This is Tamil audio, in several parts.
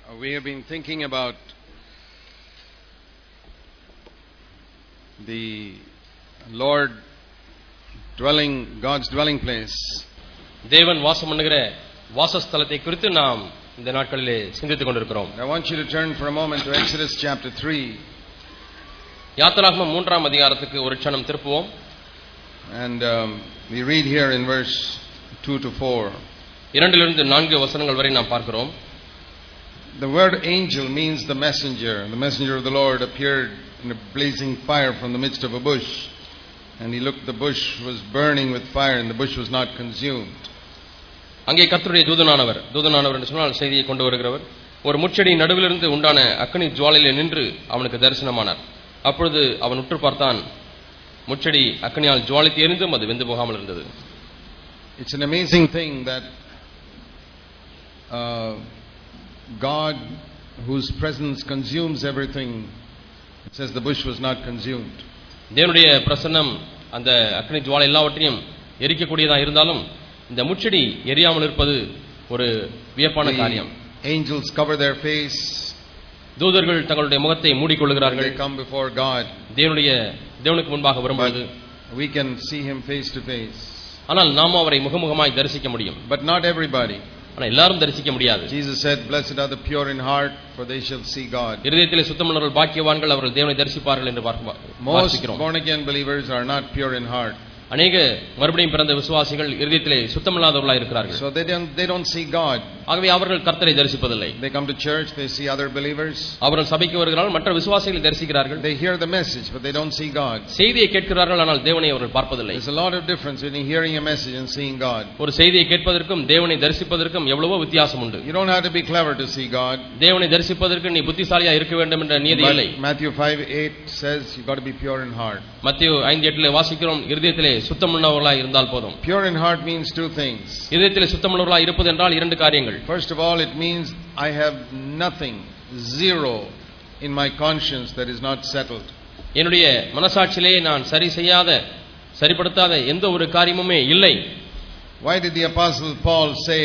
We have been thinking about the Lord dwelling, God's dwelling place. தேவன் வாசம் பண்ணுகிற வாசஸ்தலத்தை குறித்து நாம் இந்த நாட்களிலே சிந்தித்துக் கொண்டிருக்கிறோம். I want you to turn for a moment to Exodus chapter 3. யாத்திராகமம் 3ஆம் அதிகாரத்துக்கு ஒரு க்ஷணம் திருப்புவோம். And we read here in verse 2 to 4. 2 லிருந்து 4 வசனங்கள் வரை நாம் பார்க்கிறோம். The word angel means the messenger. The messenger of the Lord appeared in a blazing fire from the midst of a bush. And he looked, the bush was burning with fire and the bush was not consumed. அங்கே கர்த்தருடைய தூதனானவர் என்று சொன்னால் செய்தியை கொண்டு வருகிறவர் ஒரு முட்செடி நடுவிலிருந்து உண்டான அக்கினி ஜுவாலையிலே நின்று அவனுக்கு தரிசனமானார். அப்பொழுது அவன் உற்று பார்த்தான், முட்செடி அக்கினியால் ஜுவாலித்து எரிந்தும் அது வெந்து போகாமல் இருந்தது. It's an amazing thing that God, whose presence consumes everything, it says the bush was not consumed. தேவனுடைய பிரசன்னம் அந்த அக்கினி ஜுவாலை எல்லாவற்றையும் எரிக்கக்கூடியதாக இருந்தாலும் இந்த முட்செடி எரியாமல் இருப்பது ஒரு வியப்பான காரியம். Angels cover their face. தூதர்கள் தங்களுடைய முகத்தை மூடிக்கொள்கிறார்கள். They come before God. தேவனுக்கு முன்பாக வரும்போது we can see him face to face. ஆனால் நாம் அவரை முகமுகமாய் தரிசிக்க முடியும். But not everybody. ஆனால் எல்லாரும் தரிசிக்க முடியாது. Jesus said, "Blessed are the pure in heart, for they shall see God." இதயத்திலே சுத்தமுள்ளவர்கள் பாக்கியவான்கள், அவர்கள் தேவனை தரிசிப்பார்கள் என்று Most born again believers are not pure in heart. அநேக மறுபடியும் பிறந்த விசுவாசிகள் இதயத்திலே சுத்தமில்லாதவர்களாக இருக்கிறார்கள். So they don't see God. ஆகவே அவர்கள் கர்த்தரை தரிசிப்பதில்லை. They come to church, they see other believers. அவர்கள் சபைக்கு வருகிறார்கள், மற்ற விசுவாசிகளை தரிசிக்கிறார்கள். They hear the message but they don't see God. செய்தியை கேட்கிறார்கள், ஆனால் தேவனை அவர்கள் பார்ப்பதில்லை. There's a lot of difference between hearing a message and seeing God. ஒரு செய்தியை கேட்பதற்கும் தேவனை தரிசிப்பதற்கும் எவ்வளவோ வித்தியாசம் உண்டு. You don't have to be clever to see God. தேவனை தரிசிப்பதற்கு நீ புத்திசாலியா இருக்க வேண்டும் என்ற நியதி இல்லை. Matthew 5:8 says you got to be pure in heart. மத்தேயு 5:8 வாசிக்கிறோம், இதயத்திலே சுத்தமுள்ளவர்களாய் இருந்தால் போதும். Pure in heart means two things. இதயத்திலே சுத்தமுள்ளவர்களாய் இருப்பது என்றால் இரண்டு காரியங்கள். First of all, it means I have nothing, zero in my conscience that is not settled. என்னுடைய மனசாட்சியிலே நான் சரிப்படுத்தாத எந்த ஒரு காரியமுமே இல்லை. Why did the apostle Paul say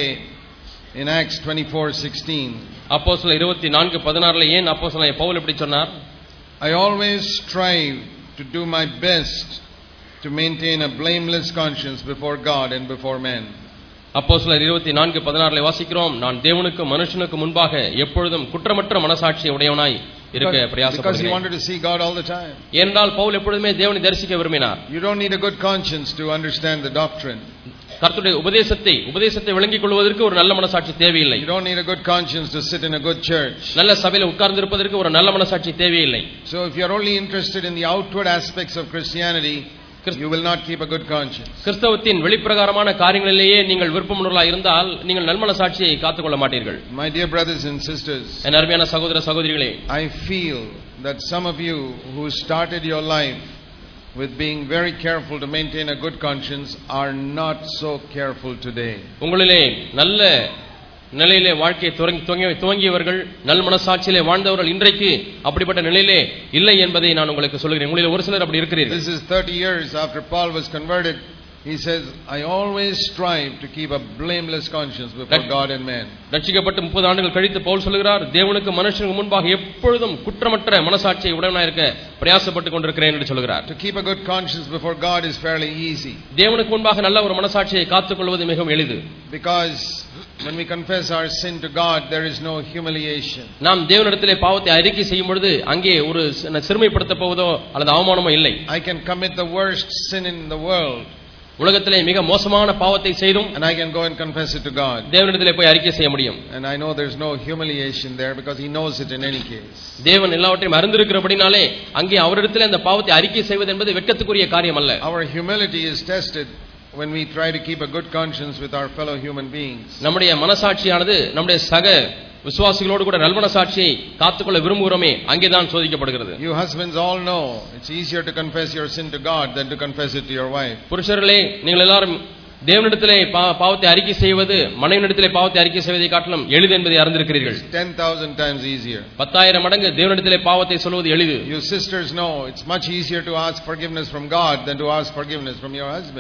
in Acts 24:16? அப்போஸ்தலர் 24:16 ஏன் அப்போஸ்தலன் பவுல் இப்படி சொன்னார்? I always strive to do my best to maintain a blameless conscience before God and before men. அப்போஸ்தலர் 24:16 வாசிக்கிறோம், நான் தேவனுக்கும் மனுஷனுக்கும் முன்பாக எப்பொழுதும் குற்றமற்ற மனசாட்சி உடையவனாய் இருக்க பிரயாசப்படுகிறேன். Because he wanted to see God all the time. ஏனென்றால் பவுல் எப்பொழுதுமே தேவனை தரிசிக்க விரும்பினார். You don't need a good conscience to understand the doctrine. கர்த்தருடைய உபதேசத்தை விளங்கிக் கொள்வதற்கு ஒரு நல்ல மனசாட்சி தேவையில்லை. You don't need a good conscience to sit in a good church. நல்ல சபையில் உட்கார்ந்து இருப்பதற்கு ஒரு நல்ல மனசாட்சி தேவையில்லை. So if you are only interested in the outward aspects of Christianity, you will not keep a good conscience. கிறிஸ்தவத்தின் வெளிப்பிரகாரமான காரியங்களிலேயே நீங்கள் விருப்பமுள்ளவர்களாக இருந்தால் நீங்கள் நல்மனசாட்சியை காத்துக்கொள்ள மாட்டீர்கள். My dear brothers and sisters, என் அருமையான சகோதர சகோதரிகளே, I feel that some of you who started your life with being very careful to maintain a good conscience are not so careful today. உங்களிலே நல்ல நிலையிலே வாழ்க்கையை துவங்கியவர்கள், நல் மனசாட்சியிலே வாழ்ந்தவர்கள் இன்றைக்கு அப்படிப்பட்ட நிலையிலே இல்லை என்பதை நான் உங்களுக்கு சொல்கிறேன். உங்களிலே ஒரு சிலர் அப்படி இருக்கிறீர்கள். This is 30 years after Paul was converted. He says, I always strive to keep a blameless conscience before God and men. ரட்சிக்கப்பட்டு 30 ஆண்டுகள் கழித்து பவுல் சொல்கிறார், தேவனுக்கு மனுஷனுக்கு முன்பாக எப்பொழுதும் குற்றமற்ற மனசாட்சியை உடையவனாய் இருக்க பிரயாசப்பட்டு கொண்டிருக்கிறேன் என்று சொல்கிறார். To keep a good conscience before God is fairly easy. தேவனுக்கு முன்பாக நல்ல ஒரு மனசாட்சியை காத்துக்கொள்வது மிகவும் எளிது. Because when we confess our sin to God, there is no humiliation. நாம் தேவனிடத்திலே பாவத்தை அறிக்கை செய்யும் பொழுது அங்கே ஒரு சிறுமைப்படுத்த போவதோ அல்லது அவமானமோ இல்லை. I can commit the worst sin in the world. உலகத்திலே மிக மோசமான பாவத்தை செய்தும் and I can go and confess it to God. தேவனிடத்திலே போய் அறிக்கை செய்ய முடியும். And I know there's no humiliation there because he knows it in any case. தேவன் எல்லாவற்றையும் அறிந்திருக்கிறபடினாலே அங்கே அவரிடத்திலே அந்த பாவத்தை அறிக்கை செய்வது என்பது வெட்கத்துக்குரிய காரியம் அல்ல. Our humility is tested when we try to keep a good conscience with our fellow human beings. நம்முடைய மனசாட்சியானது நம்முடைய சக விசுவாசிகளோடு கூட நல்மனசாட்சியை காத்துக்கொள்ள விரும்புகிறோமே அங்கேதான் சோதிக்கப்படுகிறது. You husbands all know it's easier to confess your sin to God than to confess it to your wife. புருஷர்களே, நீங்கள் எல்லாரும் தேவனிடத்திலே பாவத்தை அறிக்கை செய்வது மனைவியிடத்திலே பாவத்தை அறிக்கை செய்வதை காட்டிலும் எளிது என்பதை அறிந்திருக்கிறீர்கள். 10,000 times easier. 10,000 மடங்கு தேவனிடத்திலே பாவத்தை சொல்வது எளிது. You sisters know it's much easier to ask forgiveness from God than to ask forgiveness from your husband.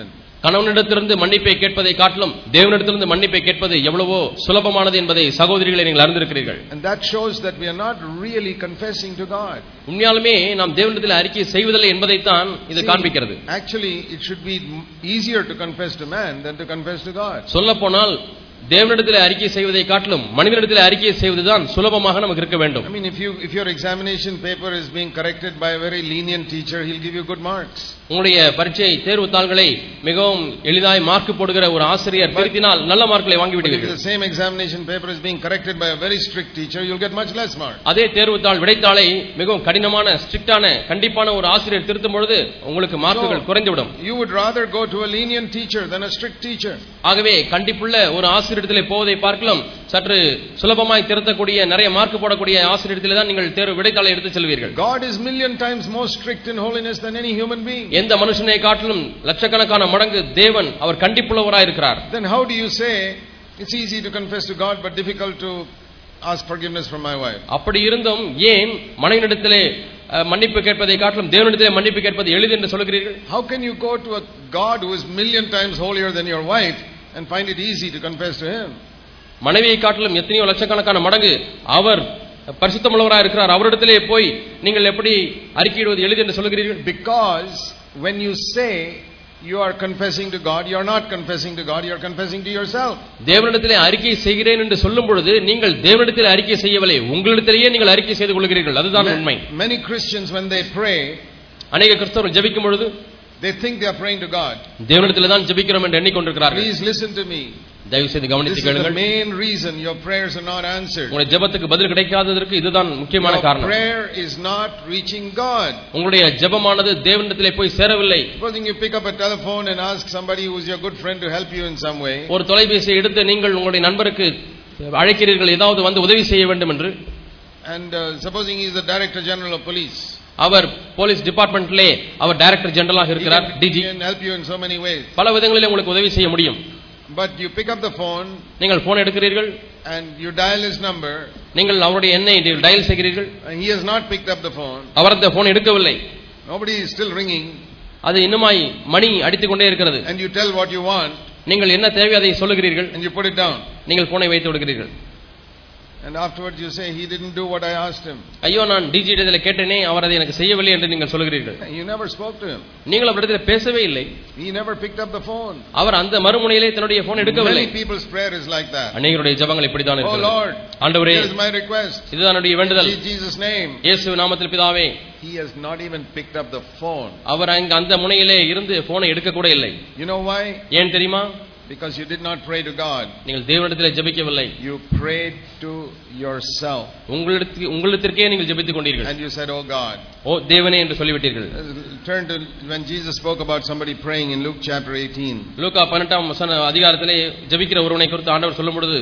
கணவனிடத்திலிருந்து மன்னிப்பை கேட்பதை காட்டிலும் தேவனிடத்திலிருந்து மன்னிப்பை கேட்பது எவ்வளவோ சுலபமானது என்பதை சகோதரிகளை நீங்கள் அறிந்திருக்கிறீர்கள். And that shows that we are not really confessing to God. உண்மையாலுமே நாம் தேவனிடத்தில் அறிக்கை செய்வதில்லை என்பதைத்தான் இது காண்பிக்கிறது. Actually it should be easier to confess to man than to confess to God. சொல்லப்போனால் தேவனிடத்தில் அறிக்கை செய்வதை காட்டிலும் மனிதனிடத்தில் அறிக்கை செய்வதுதான் சுலபமாக நமக்கு இருக்க வேண்டும். I mean, if your examination paper is being corrected by a very lenient teacher, he'll give you good marks. உங்களுடைய பரீட்சை தேர்வு தாள்களை மிகவும் எளிதாய் மார்க் போடுகிற ஒரு ஆசிரியர் திருத்தினால் நல்ல மார்க்களை வாங்கி விடுவீர்கள். If the same examination paper is being corrected by a very strict teacher, you'll get much less marks. அதே தேர்வு தாள் விடைத்தாளை மிகவும் கடினமான ஸ்ட்ரிக்ட்டான கண்டிப்பான ஒரு ஆசிரியர் திருத்தும் பொழுது உங்களுக்கு மார்க்குகள் குறைந்துவிடும். You would rather go to a lenient teacher than a strict teacher. ஆகவே கண்டிப்புள்ள ஒரு ஆசிரியரிடத்திலே போவதை பார்க்கலாம் சற்று சுலபமாய் திருத்தக்கூடிய நிறைய மார்க் போடக்கூடிய ஆசிரியரிடத்திலே தான் நீங்கள் தேர்வு விடைத்தாளை எடுத்து செல்வீர்கள். God is million times more strict in holiness than any human being. எந்த மனுஷனை காட்டிலும் லட்சக்கணக்கான மடங்கு தேவன் அவர் கண்டிப்புள்ளவராய் இருக்கிறார். Then how do you say it's easy to confess to God but difficult to ask forgiveness from my wife? அப்படி இருந்தும் ஏன் மனைவியிடத்திலே மன்னிப்பு கேட்பதை காட்டிலும் தேவனிடத்திலே மன்னிப்பு கேட்பது எளிது என்று சொல்கிறீர்கள்? How can you go to a God who is million times holier than your wife and find it easy to confess to him? மனைவியை காட்டிலும் எத்தனையோ லட்சக்கணக்கான மடங்கு அவர் பரிசுத்தமுள்ளவராய் இருக்கிறார், அவரிடத்திலே போய் நீங்கள் எப்படி அறிக்கையிடுவது எளிது என்று சொல்கிறீர்கள்? Because when you say you are confessing to God, you are not confessing to God, you are confessing to yourself. தேவனிடத்திலே அறிக்கை செய்கிறேன் என்று சொல்லும் பொழுது நீங்கள் தேவனிடத்திலே அறிக்கை செய்யவில்லை, உங்களிடத்திலேயே நீங்கள் அறிக்கை செய்து கொள்கிறீர்கள். அதுதான் உண்மை. Many Christians when they pray, அநேக கிறிஸ்தவர்கள் ஜெபிக்கும் பொழுது they think they are praying to God. தேவனிடத்திலே தான் ஜெபிக்கிறோம் என்று எண்ணிக்கொண்டிருக்கிறார்கள். Please listen to me. தயவு செய்து கவனித்து கேளுங்கள். This is the main reason your prayers are not answered. உங்களுடைய ஜெபத்துக்கு பதில் கிடைக்காததற்கு இதுதான் முக்கியமான காரணம். Your prayer is not reaching God. உங்களுடைய ஜெபமானது தேவனிடத்திலே போய் சேரவில்லை. Supposing you pick up a telephone and ask somebody who is your good friend to help you in some way. ஒரு தொலைபேசியை எடுத்து நீங்கள் உங்களுடைய நண்பருக்கு அழைக்கிறீர்கள் ஏதாவது வந்து உதவி செய்ய வேண்டும் என்று. And supposing he is the director general of police. அவர் போலீஸ் டிபார்ட்மென்ட்லே அவர் டைரக்டர் ஜெனரலாக இருக்கிறார், டிஜி. He can help you in so many ways. பல விதங்களில் உங்களுக்கு உதவி செய்ய முடியும். But you pick up the phone, நீங்கள் போன் எடுக்கிறீர்கள் and you dial his number, நீங்கள் அவருடைய எண்ணை டயல் செய்கிறீர்கள், and he has not picked up the phone. அவர் அந்த போன் எடுக்கவில்லை, nobody is still ringing, அது இன்னுமாய் மணி அடித்துக் கொண்டே இருக்கிறது. and you tell what you want, நீங்கள் என்ன தேவை அதை சொல்லுகிறீர்கள், and you put it down, நீங்கள் போனை வைத்து விடுகிறீர்கள். and afterwards you say he didn't do what I asked him. ஐயோ நான் டிஜி இடத்துல கேட்டேனே அவர் அதை எனக்கு செய்யவில்லை என்று நீங்கள் சொல்கிறீர்கள். You never spoke to him. நீங்கள் அவரிடத்தில் பேசவே இல்லை. He never picked up the phone. அவர் அந்த மறுமுனையிலே தன்னுடைய போன் எடுக்கவில்லை. Many people's prayer is like that. அநேகருடைய ஜெபங்கள் இப்படி தான் இருக்கிறது. Oh Lord, ஆண்டவரே, here is my request. இதுதான் என்னுடைய வேண்டுதல். In Jesus name. இயேசு நாமத்தில் பிதாவே. He has not even picked up the phone. அவர் அந்த முனையிலே இருந்து போனை எடுக்க கூட இல்லை. You know why? ஏன் தெரியுமா? Because you did not pray to God. நீங்கள் தேவனிடத்திலே ஜெபிக்கவில்லை. You prayed to yourself. உங்களிடத்திற்கே நீங்கள் ஜெபித்துக் கொண்டீர்கள். And you said, "Oh God." ஓ தேவனே என்று சொல்லிவிட்டீர்கள். Turn to when Jesus spoke about somebody praying in Luke chapter 18. லூக்கா 18 அதிகாரத்திலே ஜெபிக்கிற ஒருவனை குறித்து ஆண்டவர் சொல்லும் பொழுது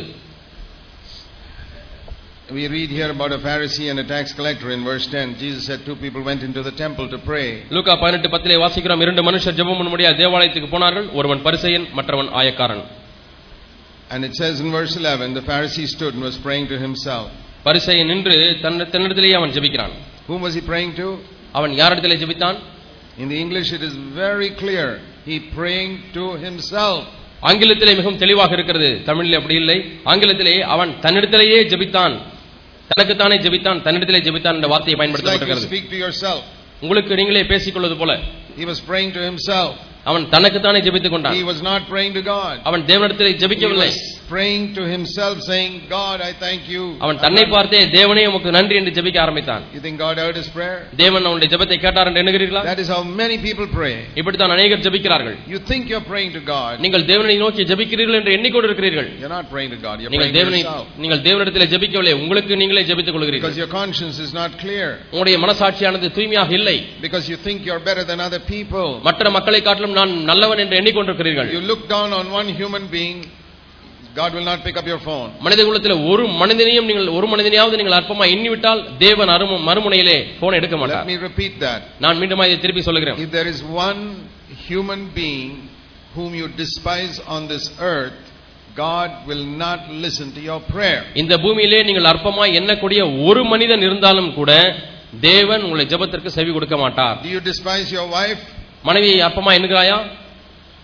we read here about a Pharisee and a tax collector in verse 10. Jesus said two people went into the temple to pray. லூக்கா 18:10 வாசிக்கிறோம், இரண்டு மனுஷர் ஜெபம் பண்ணும்படியா தேவாலயத்துக்கு போனார்கள், ஒருவன் பரிசேயன் மற்றவன் ஆயக்காரன். And it says in verse 11, the Pharisee stood and was praying to himself. பரிசேயன் நின்று தன்னிடத்திலேயே அவன் ஜெபிக்கிறான். Whom was he praying to? அவன் யாரிடத்திலே ஜெபித்தான்? In the English it is very clear. He praying to himself. ஆங்கிலத்திலே மிகவும் தெளிவாக இருக்கிறது, தமிழிலே அப்படி இல்லை. ஆங்கிலத்திலே அவன் தன்னிடத்திலேயே ஜெபித்தான், தனக்குத்தானே ஜெபித்தான், தன்னிடத்திலே ஜெபித்தான் என்ற வார்த்தையை பயன்படுத்தப்பட்டிருக்கிறது. Speak to yourself. உங்களுக்கு நீங்களே பேசிக்கொள்வது போல. He was praying to himself. அவன் தனக்குத்தானே ஜெபித்துக் கொண்டான். He was not praying to God. அவன் தேவனிடத்திலே ஜெபிக்கவில்லை. Praying to himself, saying, "God, I thank you." அவன் தன்னை பார்த்தே தேவனே உமக்கு நன்றி என்று ஜெபிக்க ஆரம்பித்தான். You think God heard his prayer? தேவன் அவனுடைய ஜெபத்தை கேட்டார் என்று எண்ணுகிறீர்களா? That is how many people pray. இப்படித்தான் அநேகர் ஜெபிக்கிறார்கள். You think you're praying to God. நீங்கள் தேவனை நோக்கி ஜெபிக்கிறீர்கள் என்று எண்ணிக்கொண்டிருக்கிறீர்கள். You're not praying to God. You're praying to yourself. நீங்கள் தேவனிடத்திலே ஜெபிக்கவில்லை, உங்களுக்கு நீங்களே ஜெபித்துக் கொள்கிறீர்கள். Because your conscience is not clear. உங்களுடைய மனசாட்சியானது தூய்மையாக இல்லை. Because you think you're better than other people. மற்ற மக்களை காட்டிலும் நான் நல்லவன் என்று எண்ணிக்கொண்டிருக்கிறீர்கள். You look down on one human being, God will not pick up your phone. மனித குலத்தில் ஒரு மனிதனையாவது நீங்கள் அற்பமா எண்ணிவிட்டால் தேவன் மறுமுனையிலே போன் எடுக்க மாட்டார். Let me repeat that. நான் மீண்டும் இதை திருப்பி சொல்கிறேன். If there is one human being whom you despise on this earth, God will not listen to your prayer. இந்த பூமியிலே நீங்கள் அற்பமா எண்ணக்கூடிய ஒரு மனிதன் இருந்தாலும் கூட தேவன் உங்களுடைய ஜெபத்திற்கு செவி கொடுக்க மாட்டார். Do you despise your wife? மனைவியை அற்பமா எண்ணுகிறாயா?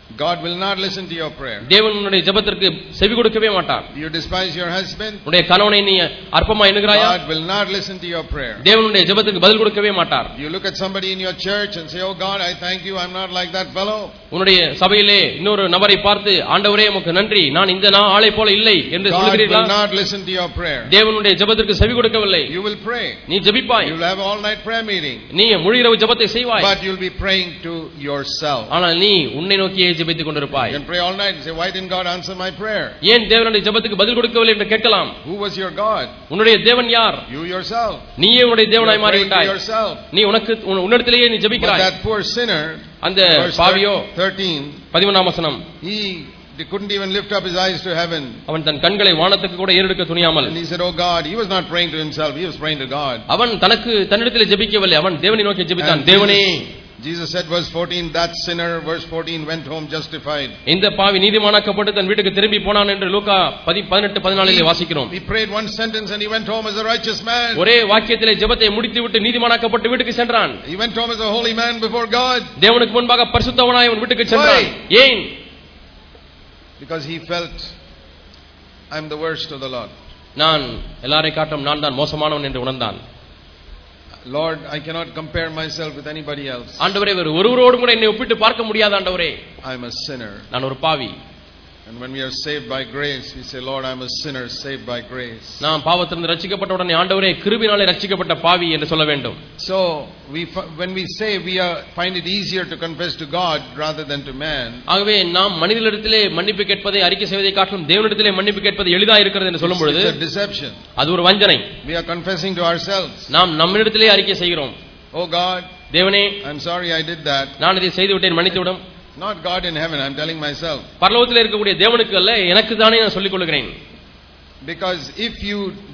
God will not listen to your prayer. தேவன் உன்னுடைய ஜெபத்திற்கு செவி கொடுக்கவே மாட்டார். Do you despise your husband? உன்னுடைய கணவனை நீ அற்பமா எண்ணுகிறாயா? God will not listen to your prayer. தேவன் உன்னுடைய ஜெபத்துக்கு பதில் கொடுக்கவே மாட்டார். Do you look at somebody in your church and say, "Oh God, I thank you, I'm not like that fellow"? உன்னுடைய சபையிலே இன்னொரு நபரை பார்த்து, ஆண்டவரே உமக்கு நன்றி, நான் இந்த ஆளை போல இல்லை என்று சொல்கிறீர்களா? God will not listen to your prayer. தேவனுடைய ஜெபத்திற்கு செவி கொடுக்கவில்லை. You will pray. நீ ஜெபிப்பாய். You will have all night prayer meeting. நீ முழு இரவு ஜெபத்தை செய்வாய். But you will be praying to yourself. ஆனால் நீ உன்னை நோக்கியே ஜெபித்துக் கொண்டிருப்பாய். You can pray all night and say, "Why didn't God answer my prayer?" ஏன் தேவனுடைய ஜெபத்துக்கு பதில் கொடுக்கவில்லை என்று கேட்கலாம். Who was your God? உன்னுடைய தேவன் யார்? You yourself. நீயே உன்னுடைய தேவனாய் மாறிவிட்டாய். நீ உனக்கு உன்னிடத்திலேயே நீ ஜெபிக்கிறாய். That poor sinner, அந்த பாவியோ 13 13ஆம் வசனம், he couldn't even lift up his eyes to heaven. அவன் தன் கண்களை வானத்துக்கு கூட ஏறெடுக்க துணியாமல், and he said, "Oh God," he was not praying to himself, he was praying to God. அவன் தன்னிடத்திலே ஜெபிக்கவில்லை, அவன் தேவனை நோக்கி ஜெபித்தான். தேவனே, Jesus said, verse 14, that sinner, verse 14, went home justified. இந்த பாவி நீதிமானாக்கப்பட்டு தன் வீட்டுக்கு திரும்பி போனான் என்று லூக்கா 18:14 வாசிக்கிறோம். He prayed one sentence and he went home as a righteous man. ஒரே வாக்கியத்திலே ஜெபத்தை முடித்துவிட்டு நீதிமானாக்கப்பட்டு வீட்டுக்கு சென்றான். He went home as a holy man before God. தேவனுக்கு முன்பாக பரிசுத்தவனாய் அவன் வீட்டுக்கு சென்றான். ஏன்? Because he felt, "I'm the worst of the lot." நான் எல்லாரை காட்டும் நான் தான் மோசமானவன் என்று உணர்ந்தான். Lord, I cannot compare myself with anybody else. ஆண்டவரே, ஒருவரோடு கூட என்னை ஒப்பிட்டு பார்க்க முடியாது ஆண்டவரே. I'm a sinner. நான் ஒரு பாவி. And when we are saved by grace, we say, "Lord, I'm a sinner saved by grace." நான் பாவத்திலிருந்து ரட்சிக்கப்பட்ட உடனே, ஆண்டவரே கிருபையினாலே ரட்சிக்கப்பட்ட பாவி என்று சொல்ல வேண்டும். So when we say, we find it easier to confess to God rather than to man. ஆகவே நாம் மனிதனிடத்திலே மன்னிப்பு கேட்பதை அறிக்கை செய்வதை காட்டிலும் தேவனிடத்திலே மன்னிப்பு கேட்பது எளிதாக இருக்கிறது என்று சொல்லும் பொழுது, it's a deception. அது ஒரு வஞ்சனை. We are confessing to ourselves. நாம் நம்மிடத்திலே அறிக்கை செய்கிறோம். "Oh God, தேவனே, I'm sorry I did that." நான் இதை செய்து விட்டேன், மன்னித்துவிடும். Not God in heaven, I'm telling myself. பரலோகத்திலே இருக்கக்கூடிய தேவனுக்கு அல்ல, எனக்கு தானே நான் சொல்லிக் கொள்கிறேன். Because if you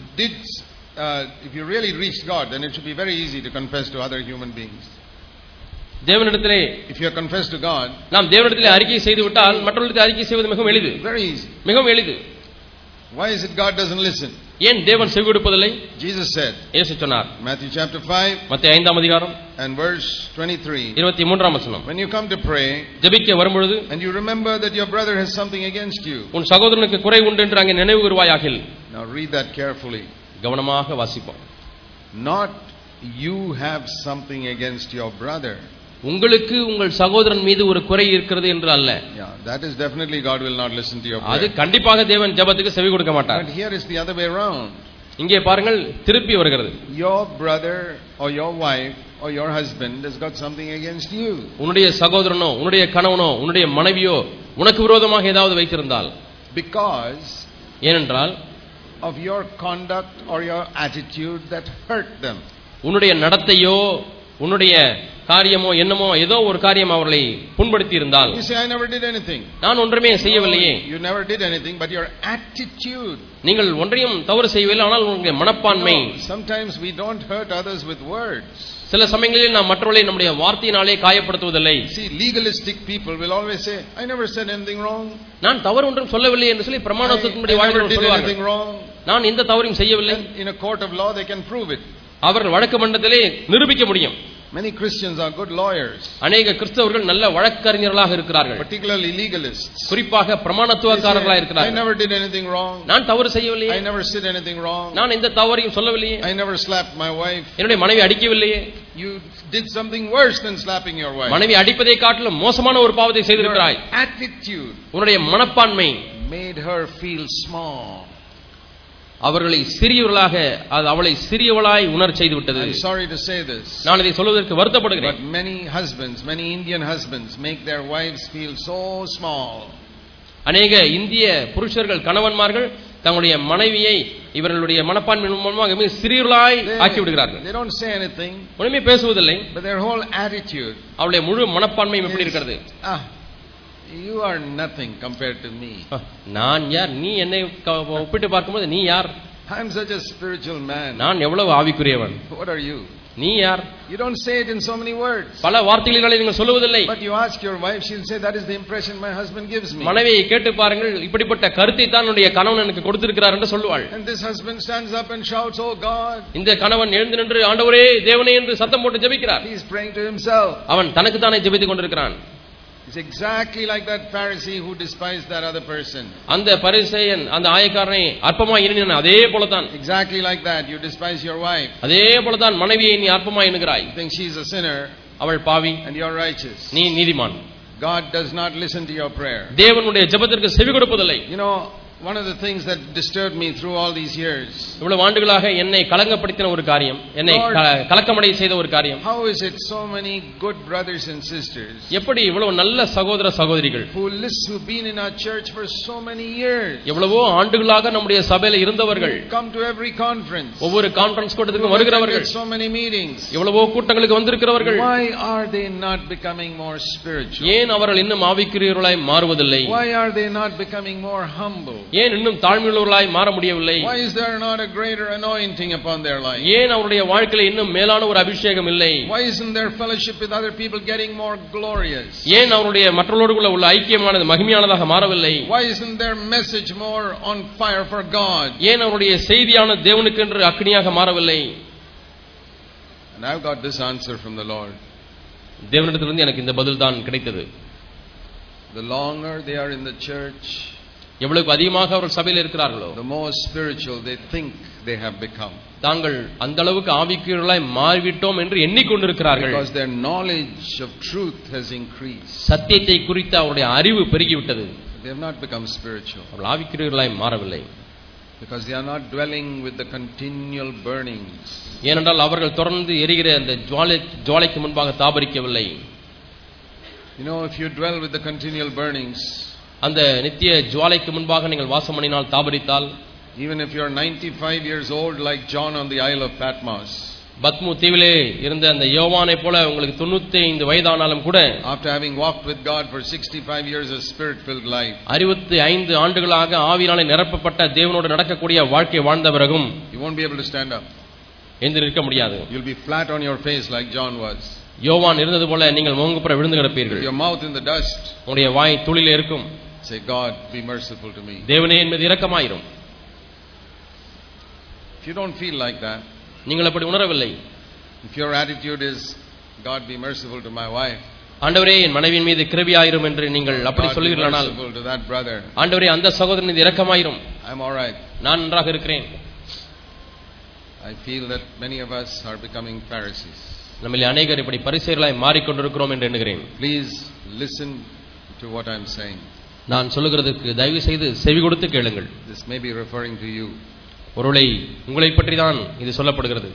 really reached God, then it should be very easy to confess to other human beings. தேவனிடத்திலே if you confess to God, நாம் தேவனிடத்திலே அறிக்கை செய்து விட்டால் மற்றவர்களுக்கு அறிக்கை செய்வது மிகவும் எளிது. Very easy. மிகவும் எளிது. Why is it God doesn't listen? ஏன் தேவன் செவி கொடுப்பதில்லை? Jesus said, இயேசு சொன்னார், Matthew chapter 5 மத்தேயு 5ஆம் அதிகாரம் and verse 23, 23ஆம் வசனம், when you come to pray ஜெபிக்க வரும்பொழுது, and you remember that your brother has something against you, உன் சகோதரனுக்கு குறை உண்டு என்று அங்கே நினைவு கூறுவாயாகில். now read that carefully. கவனமாக வாசிப்போம். Not you have something against your brother. உங்களுக்கு உங்கள் சகோதரன் மீது ஒரு குறை இருக்கிறது என்று அல்ல. Yeah, that is definitely God will not listen to your prayer. அது கண்டிப்பாக தேவன் ஜெபத்துக்கு செவி கொடுக்க மாட்டார். But here is the other way around. இங்கே பாருங்கள், திருப்பி வருகிறது. Your brother or your wife or your husband has got something against you. உன்னுடைய சகோதரனோ, உன்னுடைய கணவனோ, உன்னுடைய மனைவியோ உனக்கு விரோதமாக ஏதாவது வைத்திருந்தால், because ஏனென்றால் of your conduct or your attitude that hurt them. உன்னுடைய நடத்தையோ, உன்னுடைய காரியமோ, என்னமோ ஏதோ ஒரு காரியம் அவர்களை புண்படுத்தி இருந்தால், You say, I never did anything. நான் ஒன்றுமே செய்யவில்லையே. You never did anything, but your attitude. நீங்கள் ஒன்றையும் தவறு செய்யவில்லை, ஆனால் உங்களுடைய மனப்பான்மை. Sometimes we don't hurt others with words. சில சமயங்களில் நாம் மற்றவர்களை நம்முடைய வார்த்தையினாலே காயப்படுத்துவதில்லை. See, legalistic people will always say, I never said anything wrong. நான் தவறு ஒன்றும் சொல்லவில்லை என்று சொல்லி பிரமாணத்தின்படி வாழ்கிறவர்கள் சொல்வார்கள். நான் எந்த தவறையும் செய்யவில்லை. In a court of law they can prove it. அவர்கள் வழக்கு மன்றத்திலே நிரூபிக்க முடியும். Many Christians are good lawyers. அநேக கிறிஸ்தவர்கள் நல்ல வழக்கறிஞர்களாக இருக்கிறார்கள். Particularly legalists. குறிப்பாக பிரமாணத்துவக்காரர்களாக இருக்கிறார்கள். I never did anything wrong. நான் தவறு செய்யவில்லை. I never said anything wrong. நான் எந்த தவறையும் சொல்லவில்லையே. I never slapped my wife. என்னுடைய மனைவி அடிக்கவில்லையே. You did something worse than slapping your wife. மனைவி அடிப்பதை காட்டிலும் மோசமான ஒரு பாவத்தை செய்திருக்கிறாய். Attitude. உன்னுடைய மனப்பான்மை made her feel small. அவர்களை சிறியவர்களாக, அவளை சிறியவளாய் உணர செய்து விட்டது. I'm sorry to say this. நான் இதை சொல்வதற்கு வருத்தப்படுகிறேன். But many husbands, many Indian husbands make their wives feel so small. அநேக இந்திய புருஷர்கள், கணவன்மார்கள் தங்களுடைய மனைவியை இவர்களுடைய மனப்பான்மை மூலமாக மிக சிறியவளாய் ஆக்கி விடுகிறார்கள். They don't say anything. ஒண்ணுமே பேசுவதில்லை. But their whole attitude. அவளுடைய முழு மனப்பான்மை எப்படி இருக்கிறது? You are nothing compared to me. நான் யார்? நீ என்னை ஒப்பிட்டு பார்க்கும்போது நீ யார்? I am such a spiritual man. நான் எவ்வளவு ஆவிக்குரியவன். What are you? நீ யார்? You don't say it in so many words. பல வார்த்தைகளினாலே நீங்கள் சொல்லுவதில்லை. But you ask your wife, she'll say that is the impression my husband gives me. மனைவியை கேட்டு பாருங்கள், இப்படிப்பட்ட கருத்தை தான் என்னுடைய கணவன் எனக்கு கொடுத்திருக்கிறார் என்று சொல்லுவாள். And this husband stands up and shouts, oh God. இந்த கணவன் எழுந்து நின்று ஆண்டவரே, தேவனே என்று சத்தம் போட்டு ஜெபிக்கிறார். He is praying to himself. அவன் தனக்கு தானே ஜெபித்துக் கொண்டிருக்கிறான். It's exactly like that Pharisee who despised that other person. அந்த பரிசேயன் அந்த ஆயக்காரனை அற்பமாய் எண்ணினான். அதே போல தான். Exactly like that. You despise your wife. அதே போல தான் மனைவியை நீ அற்பமாய் எண்ணுகிறாய். You think she is a sinner. அவள் பாவி. And you are righteous. நீ நீதிமான். God does not listen to your prayer. தேவனுடைய ஜெபத்திற்கு செவி கொடுப்பதில்லை. You know, one of the things that disturbed me through all these years. இவ்வளவு ஆண்டுகளாக என்னை கலங்கப்படுத்தின ஒரு காரியம், என்னை கலக்கமடைய செய்த ஒரு காரியம். How is it so many good brothers and sisters? எப்படி இவ்வளவு நல்ல சகோதர சகோதரிகள் who've been in our church for so many years. எவ்வளவோ ஆண்டுகளாக நம்முடைய சபையில இருந்தவர்கள். Come to every conference. ஒவ்வொரு கான்ஃபரன்ஸ் கூட்டத்துக்கு வருகிறவர்கள். So many meetings. எவ்வளவோ கூட்டங்களுக்கு வந்திருக்கிறவர்கள். Why are they not becoming more spiritual? ஏன் அவர்கள் இன்னும் ஆவிக்குரியவர்களாய் மாறுவதில்லை? Why are they not becoming more humble? ஏன் இன்னும் தாழ்மையுள்ளவர்களாய் மாற முடியவில்லை? Why is there not a greater anointing upon their life? ஏன் அவருடைய வாழ்க்கையில இன்னும் மேலான ஒரு அபிஷேகம் இல்லை? Why isn't their fellowship with other people getting more glorious? ஏன் அவருடைய மற்றவர்களோடு உள்ள ஐக்கியமானது மகிமையானதாக மாறவில்லை? Why isn't their message more on fire for God? ஏன் அவருடைய செய்தியான தேவனுக்கென்று அக்னியாக மாறவில்லை? And I've got this answer from the Lord. தேவனிடத்திலிருந்து எனக்கு இந்த பதில் தான் கிடைத்தது. The longer they are in the church, எவ்வளவு அதிகமாக அவர்கள் சபையில் இருக்கிறார்களோ, the more spiritual they think they have become. தாங்கள் அந்த அளவுக்கு ஆவிக்குரியவர்களாய் மாறிவிட்டோம் என்று எண்ணிக்கொண்டிருக்கிறார்கள். Because their knowledge of truth has increased. சத்தியத்தை குறித்த அவருடைய அறிவு பெருகிவிட்டது. They have not become spiritual. அவர்கள் ஆவிக்குரியவர்களாய் மாறவில்லை. Because they are not dwelling with the continual burnings. ஏனென்றால் அவர்கள் தொடர்ந்து எரிகிற அந்த ஜுவாலைக்கு முன்பாக தாபரிக்கவில்லை. You know, if you dwell with the continual burnings, அந்த நித்திய ஜுவாலைக்கு முன்பாக நீங்கள் வாசம் பண்ணினால், தாபரித்தால், even if you are 95 years old like John on the Isle of Patmos, பத்மு தீவிலே இருந்த அந்த யோவானை போல உங்களுக்கு 95 வயதானாலும் கூட, after having walked with God for 65 years of spirit filled life, 65 ஆண்டுகளாக ஆவியினாலே நிரப்பப்பட்ட தேவனோடு நடக்கக்கூடிய வாழ்க்கை வாழ்ந்த பிறகும் you won't be able to stand up. எழுந்து நிற்க முடியாது. You'll be flat on your face like John was. யோவான் இருந்தது போல நீங்கள் முகங்குப்புற விழுந்து கிடப்பீர்கள். Your mouth in the dust. உங்களுடைய வாய் தூளிலே இருக்கும். Say, God, be merciful to me. தேவனே என் மீது இரக்கமாயிரும். If you don't feel like that, நீங்கள் அப்படி உணரவில்லை, if your attitude is, God, be merciful to my wife, ஆண்டவரே என் மனைவியின் மீது கிருபையாயிரும் என்று நீங்கள் அப்படி சொல்லுவீர்களானால், ஆண்டவரே அந்த சகோதரன் மீது இரக்கமாயிரும், I'm all right. நான் நன்றாக இருக்கிறேன். I feel that many of us are becoming Pharisees. நம்மில் அநேகர் இப்படி பரிசேயர்களாய் மாறிக்கொண்டிருக்கிறோம் என்று எண்ணுகிறேன். Please listen to what I'm saying. நான் சொல்லுகிறதுக்கு தயவு செய்து செவி கொடுத்து கேளுங்கள். This may be referring to you. ஒருவேளை உங்களை பற்றி தான் இது சொல்லப்படுகிறது.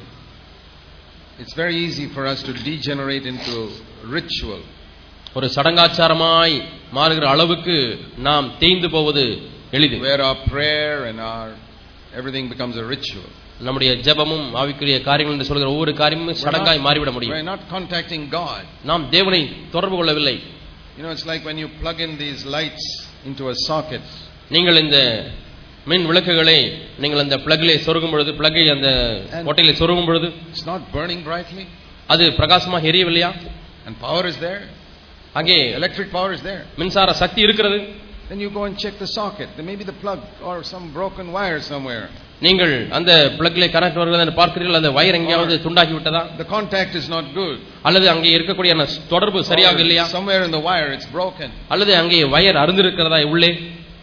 It's very easy for us to degenerate into ritual. ஒரு சடங்காச்சாரமாய் மாறுகிற அளவுக்கு நாம் தேய்ந்து போவது எளிது. Where our prayer and our everything becomes a ritual. நம்முடைய ஜெபமும் ஆவிக்குரிய காரியங்கள் என்று சொல்கிற ஒவ்வொரு காரியமும் சடங்காய் மாறிவிட முடியும். We are not contacting God. நாம் தேவனை தொடர்பு கொள்ளவில்லை. You know, it's like when you plug in these lights into a socket. நீங்கள் இந்த மின் விளக்குகளை நீங்கள் அந்த பிளக்லே சொருகும் பொழுது, பிளக்கை அந்த ஓட்டையிலே சொருகும் பொழுது, it's not burning brightly. அது பிரகாசமாக எரியவில்லையா? And power is there. அங்கே electric power is there. மின்சார சக்தி இருக்கிறது. Then you go and check the socket. There may be the plug or some broken wire somewhere. நீங்கள் அந்த பிளக்ல கனெக்ட் வருகிறதை பார்க்கிறீர்கள், அந்த வயர் எங்கேயாவது துண்டாகி விட்டதா? The contact is not good. அல்லது அங்கே இருக்கக்கூடிய தொடர்பு சரியாக இல்லையா? Somewhere in the wire it's broken. அல்லது அங்கே வயர் அறுந்திருக்கிறதா உள்ளே?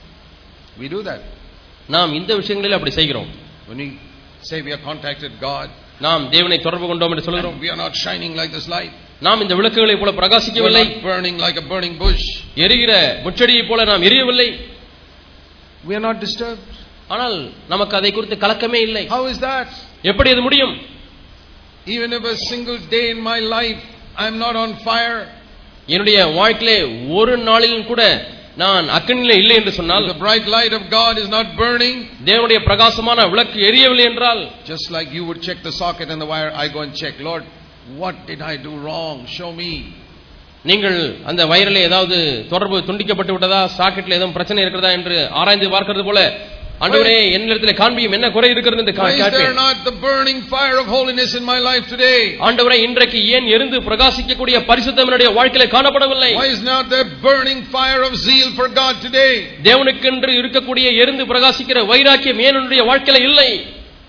We do that. நாம் இந்த விஷயங்களில் அப்படி செய்கிறோம். When we say we have contacted God, நாம் தேவனை தொடர்பு கொண்டோம் என்று சொல்கிறோம். We are not shining like this light. நாம் இந்த விளக்குகளை போல பிரகாசிக்கவில்லை. We are not burning like a burning bush. எரிகிற முச்செடியை போல நாம் எரியவில்லை. We are not disturbed. ஆனால் நமக்கு அதை குறித்து கலக்கமே இல்லை. How is that? எப்படி இது முடியும்? Even if a single day in my life I am not on fire, என்னுடைய வாழ்க்கையிலே ஒரு நாளிலும் கூட நான் அக்கினியிலே இல்லை என்று சொன்னால், the bright light of God is not burning, தேவனுடைய பிரகாசமான விளக்கு எரியவில்லை என்றால், just like you would check the socket and the wire, I go and check, Lord, what did I do wrong? Show me. நீங்கள் அந்த வயரிலே ஏதாவது தொடர்பு துண்டிக்கப்பட்டு விட்டதா, சாக்கெட்ல ஏதாவது பிரச்சனை இருக்கிறதா என்று ஆராய்ந்து பார்க்கிறது போல, ஆண்டவரே என்னிடத்திலே காண்பியும் என்ன குறை இருக்கிறது என்று கேட்பேன். Why is there not the burning fire of holiness in my life today? ஆண்டவரே இன்றைக்கு ஏன் எரிந்து பிரகாசிக்கக்கூடிய பரிசுத்தம் என்னுடைய வாழ்க்கையிலே காணப்படவில்லை? Why is not there burning fire of zeal for God today? தேவனுக்கென்று இருக்கக்கூடிய எரிந்து பிரகாசிக்கிற வைராக்கியம் ஏன் என்னுடைய வாழ்க்கையிலே இல்லை?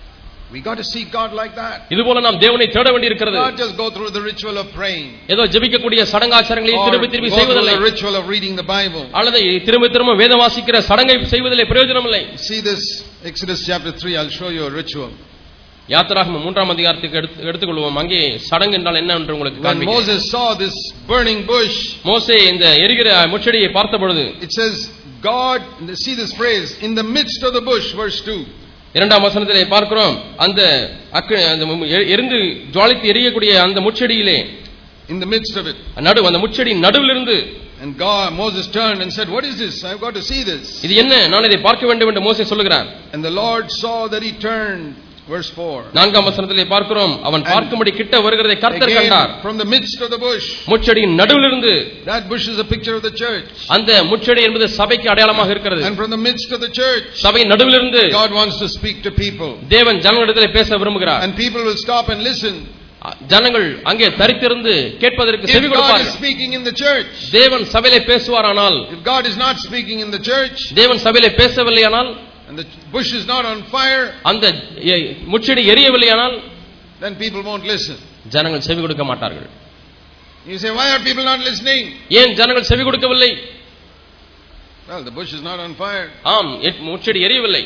We got to seek God like that. இதுபோல நாம் தேவனை தேட வேண்டியிருக்கிறது. Not just go through the ritual of praying. ஏதோ ஜெபிக்கக்கூடிய சடங்காச்சாரங்களை திரும்ப திரும்ப செய்வதில்லை. The ritual of reading the Bible. அல்லது திரும்ப திரும்ப வேதம் வாசிக்கிற சடங்கை செய்வதிலே பிரயோஜனம் இல்லை. See this Exodus chapter 3, I'll show you a ritual. யாத்திராகமம் 3ஆம் அதிகாரத்துக்கு எடுத்துக்கொள்வோம். அங்கே சடங்கு என்றால் என்ன என்று உங்களுக்கு காண்பிக்கிறேன். When Moses saw this burning bush, மோசே இந்த எரிகிற முச்செடியை பார்த்தபொழுது, it says God, see this phrase, in the midst of the bush, verse 2. இரண்டாம் வசனத்திலே பார்க்கிறோம், அந்த எரிந்து ஜுவாலித்து எரியக்கூடிய அந்த முச்செடியிலே, in the midst of it, அந்த முச்செடி நடுவிலிருந்து, and God, Moses turned and said, what is this? I've got to see this. இது என்ன, நான் இதை பார்க்க வேண்டும் என்று மோசே சொல்லுகிறார். And the Lord saw that he turned, verse 4. நான்காம் வசனத்திலே பார்க்கிறோம், அவன் பார்க்கும்படி கிட்ட வருகிறதை கர்த்தர் கண்டார். From the midst of the bush, முச்செடியின் நடுவிலிருந்து, that bush is a picture of the church. அந்த முச்செடி என்பது சபைக்கு அடையாளமாக இருக்கிறது. And from the midst of the church, சபையின் நடுவிலிருந்து, God wants to speak to people. தேவன் ஜனங்களிடத்திலே பேச விரும்புகிறார். And people will stop and listen. ஜனங்கள் அங்கே தரித்திருந்து கேட்பதற்கு செவி கொடுப்பார்கள். If God is speaking in the church, தேவன் சபையிலே பேசுவாரானால், if God is not speaking in the church, தேவன் சபையிலே பேசவில்லையானால், and the bush is not on fire, அந்த முச்செடி எரியவில்லையானால், then people won't listen. ஜனங்கள் செவி கொடுக்க மாட்டார்கள். You say, why are people not listening? ஏன் ஜனங்கள் செவி கொடுக்கவில்லை? Well, the bush is not on fire. ஆம், முச்செடி எரியவில்லை.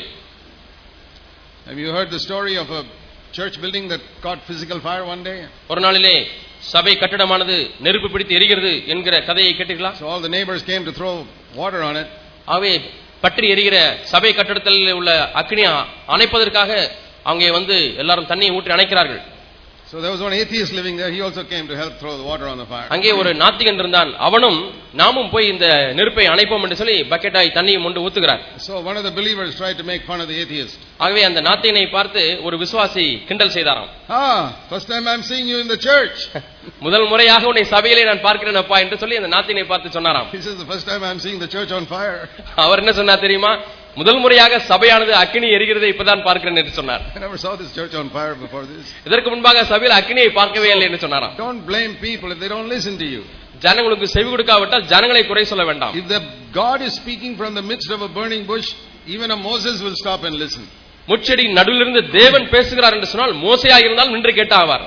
Have you heard the story of a church building that caught physical fire one day? ஒரு நாளிலே சபை கட்டடமானது நெருப்பு பிடித்து எரிகிறது என்கிற கதையை கேட்டீர்களா? So all the neighbors came to throw water on it. ஆவே பற்றி எரிகிற சபை கட்டடத்தில் உள்ள அக்னியை அணைப்பதற்காக அங்கே வந்து எல்லாரும் தண்ணியை ஊற்றி அணைக்கிறார்கள். So there was one atheist living there. He also came to help throw the water on the fire. அங்கே ஒரு நாத்திகன் இருந்தான். அவனும் நாமும் போய் இந்த நெருப்பை அணைப்போம் என்று சொல்லி பக்கெட்டாய் தண்ணியை கொண்டு ஊத்துகிறார். So one of the believers tried to make fun of the atheist. ஆகவே அந்த நாத்திகனை பார்த்து ஒரு விசுவாசி கிண்டல் செய்தாராம். First time I'm seeing you in the church. முதல் முறையாக உன்னை சபையிலே நான் பார்க்கிறேன் அப்பா என்று சொல்லி அந்த நாத்திகனை பார்த்து சொன்னாராம். He says the first time I'm seeing the church on fire. அவர் என்ன சொன்னார் தெரியுமா? முதல் முறையாக சபையானது அக்கினி எரிகிறதை இப்பதான் பார்க்கிறேன் என்று சொன்னார். I never saw this church on fire before this. இதற்கு முன்பாக சபையில் அக்கினியை பார்க்கவே இல்லை என்று சொன்னாராம். Don't blame people if they don't listen to you. ஜனங்களுக்கு செவி கொடுக்காவிட்டால் ஜனங்களை குறை சொல்ல வேண்டாம். If the God is speaking from the midst of a burning bush, even a Moses will stop and listen. முச்செடி நடுவிலிருந்து தேவன் பேசுகிறார் என்று சொன்னால் மோசேயாக இருந்தால் நின்று கேட்டாவார்.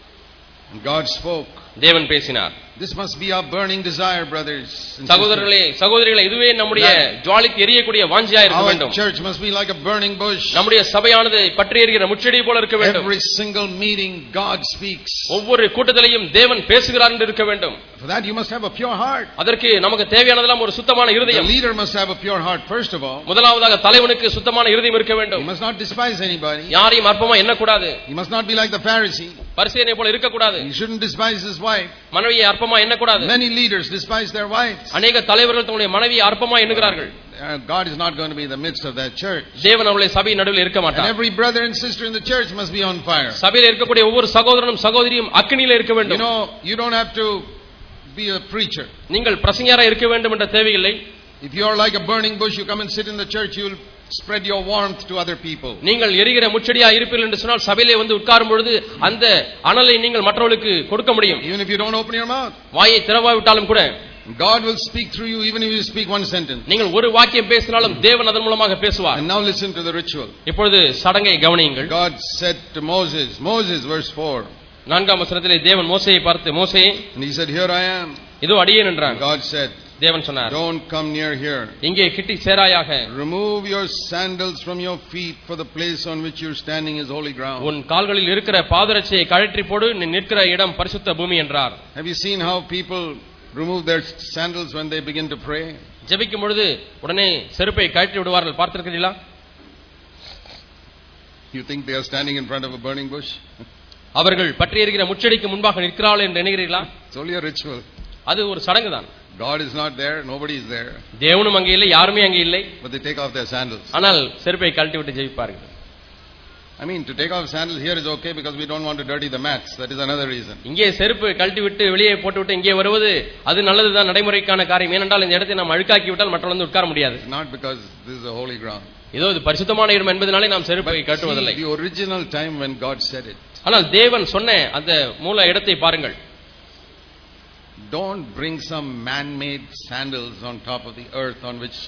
God spoke. தேவன் பேசினார். This must be our burning desire, brothers. சகோதரர்களே சகோதரிகளே, இதுவே நம்முடைய ஜுவாலித்து எரியக்கூடிய வாஞ்சையா இருக்க வேண்டும். Our church must be like a burning bush. நம்முடைய சபையானது பற்றி எரிகிற முச்செடி போல இருக்க வேண்டும். Every single meeting God speaks. ஒவ்வொரு கூட்டத்திலேயும் தேவன் பேசுகிறார் என்று இருக்க வேண்டும். For that you must have a pure heart. அதற்கு நமக்கு தேவையானதெல்லாம் ஒரு சுத்தமான இருதயம். The leader must have a pure heart first of all. முதலாவதாக தலைவனுக்கு சுத்தமான இருதயம் இருக்க வேண்டும். He must not despise anybody. யாரையும் அற்பமா எண்ணக்கூடாது. He must not be like the Pharisee. பரிசேயனை போல இருக்க கூடாது. He shouldn't despise his wife. மனைவியை அற்பமா எண்ணக்கூடாது. Many leaders despise their wives. அநேக தலைவர்கள் தங்களுடைய மனைவியை அற்பமா எண்ணுகிறார்கள். God is not going to be in the midst of that church. தேவன் அவருடைய சபை நடுவில் இருக்க மாட்டார். And every brother and sister in the church must be on fire. சபையில் இருக்கக்கூடிய ஒவ்வொரு சகோதரனும் சகோதரியும் அக்கினியில இருக்க வேண்டும். You know, you don't have to be a preacher. நீங்கள் பிரசங்கியாரா இருக்க வேண்டும் என்ற தேவையில்லை. If you are like a burning bush, you come and sit in the church, you will spread your warmth to other people. நீங்கள் எரிகிற முச்செடியா இருப்பீர்கள் என்று சொன்னால் சபையிலே வந்து உட்காரும் பொழுது அந்த அனலை நீங்கள் மற்றவர்களுக்கு கொடுக்க முடியும். Even if you don't open your mouth. வாயை திறவாவிட்டாலும் கூட God will speak through you even if you speak one sentence. நீங்கள் ஒரு வாக்கியம் பேசினாலும் தேவன் அதன் மூலமாக பேசுவார். And now listen to the ritual. இப்பொழுது சடங்கை கவனியுங்கள். God said to Moses, verse 4. நான்காம் வசனத்திலே தேவன் மோசேயை பார்த்து, மோசே, and he said, here I am. இதோ அடியேன் என்றார். God said, தேவன் சொன்னார், don't come near here. இங்கே கிட்டி சேராயாக. Remove your sandals from your feet, for the place on which you are standing is holy ground. உன் கால்களில் இருக்கிற பாதரட்சையை கழற்றி போடு, நீ நிற்கிற இடம் பரிசுத்த பூமி என்றார். Have you seen how people remove their sandals when they begin to pray? ஜெபிக்கும் பொழுது உடனே செருப்பை கழற்றி விடுவார்கள், பார்த்திருக்கிறீர்களா? You think they are standing in front of a burning bush? அவர்கள் பற்றி எரிகிற முச்செடிக்கு முன்பாக நிற்கிறார்கள் என்று நினைக்கிறீர்களா? It's only a ritual. அது ஒரு சடங்கு தான். God is not there, nobody is there. தேவனும் அங்கே இல்லை, யாருமே அங்கே இல்லை. But they take off their sandals. ஆனால் செருப்பை கழட்டி விட்டு ஜெபிப்பார்கள். I mean, to take off sandals here is okay because we don't want to dirty the mats. That is another reason. இங்கே செருப்பு கழட்டி விட்டு வெளியே போட்டு விட்டு இங்கே வருவது அது நல்லதுதான், நடைமுறைக்கான காரியம். ஏனென்றால் இந்த இடத்தை நாம் அழுக்காக்கி விட்டால் மற்றவர்கள் வந்து உட்கார முடியாது. Not because this is a holy ground. இதோ இது பரிசுத்தமான இடம் என்பதனாலே நாம் செருப்பை கட்டுவதில்லை. The original time when God said it. ஆனால் தேவன் சொன்ன அந்த மூல இடத்தை பாருங்கள். Don't bring some man-made sandals on top of the earth on which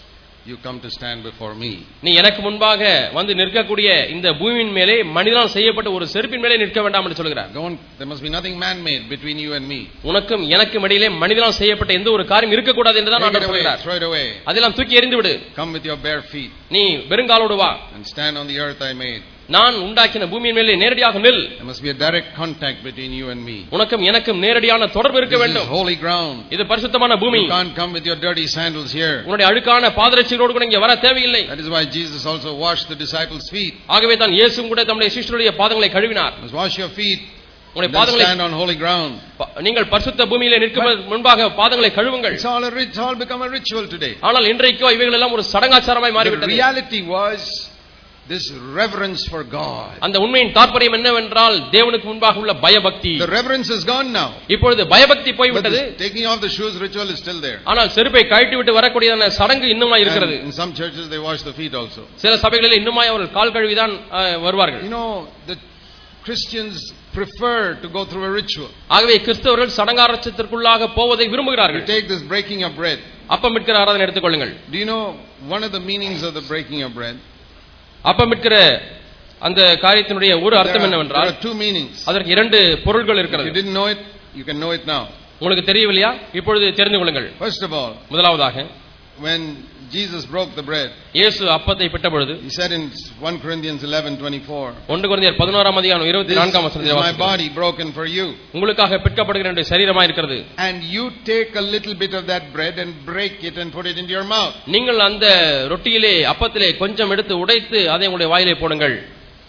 you come to stand before me. நீ எனக்கு முன்பாக வந்து நிற்கக்கூடிய இந்த பூமியின் மேலே மனிதனால் செய்யப்பட்ட ஒரு செருப்பின் மேலே நிற்க வேண்டாம் என்று சொல்கிறார். There must be nothing man made between you and me. உனக்கும் எனக்கும் இடையிலே மனிதனால் செய்யப்பட்ட எந்த ஒரு காரியம் இருக்க கூடாது என்று தான் ஆண்டவர் சொல்கிறார். Throw it away. அதெல்லாம் தூக்கி எறிந்து விடு. Come with your bare feet. நீ வெறுங்காலோடு வா. And stand on the earth I made. நான் உண்டாக்கின பூமியின் மேலே நேரடியாக நில். There must be a direct contact between you and me. உனக்கும் எனக்கும் நேரடியான தொடர்பு இருக்க வேண்டும். This is holy ground. இது பரிசுத்தமான பூமி. You can't come with your dirty sandals here. உன்னுடைய அழுக்கான பாதரட்சைகளோடு கூட இங்கே வர தேவையில்லை. That is why Jesus also washed the disciples' feet. ஆகவே தான் இயேசுவும் கூட தம்முடைய சீஷருடைய பாதங்களை கழுவினார். You must wash your feet. உன்னுடைய பாதங்களை stand on holy ground. நீங்கள் பரிசுத்த பூமியிலே நிற்கும் முன்பாக பாதங்களை கழுவுங்கள். It's all become a ritual today. ஆனால் இன்றைக்கு இவைகள் எல்லாம் ஒரு சடங்காச்சாரமாய் மாறிவிட்டது. The reality was this reverence for God. அந்த உண்மையின் தாற்பயம் என்னவென்றால் தேவனுக்கு முன்பாக உள்ள பயபக்தி. The reverence is gone now. இப்பொழுது பயபக்தி போய் விட்டது. Taking off the shoes ritual is still there. ஆனால் செருப்பை கழட்டி விட்டு வரக்கூடியதான சடங்கு இன்னுமாய் இருக்கிறது. In some churches they wash the feet also. சில சபைகளில் இன்னுமாய் அவர்கள் கால் கழுவி தான் வருவார்கள். You know, the Christians prefer to go through a ritual. ஆகவே கிறிஸ்தவர்கள் சடங்காச்சாரத்திற்குள்ளாக போவதை விரும்புகிறார்கள். You take this breaking of bread. அப்பம் விற்கிற ஆராதனை எடுத்துக்கொள்ளுங்கள். Do you know one of the meanings of the breaking of bread? அப்பம் விற்கிற அந்த காரியத்தினுடைய ஒரு அர்த்தம் என்னவென்றால் there are two meanings. அதற்கு இரண்டு பொருள்கள் இருக்கிறது. If you didn't know it, you can know it now. உங்களுக்கு தெரியவில்லையா? இப்பொழுது தெரிந்து கொள்ளுங்கள். First of all, முதலாவதாக when Jesus broke the bread, இயேசு அப்பத்தை பிட்ட பொழுது he said in 1 Corinthians 11:24, 1 கொரிந்தியர் 11ஆம் அதிகாரம் 24ஆம் வசனத்தில் my body broken for you, உங்களுக்காக பிற்கப்படுகிற என்னுடைய சரீரமாய் இருக்கிறது. And you take a little bit of that bread and break it and put it into your mouth. நீங்கள் அந்த ரொட்டியிலே அப்பத்திலே கொஞ்சம் எடுத்து உடைத்து அதை உங்களுடைய வாயிலே போடுங்கள்.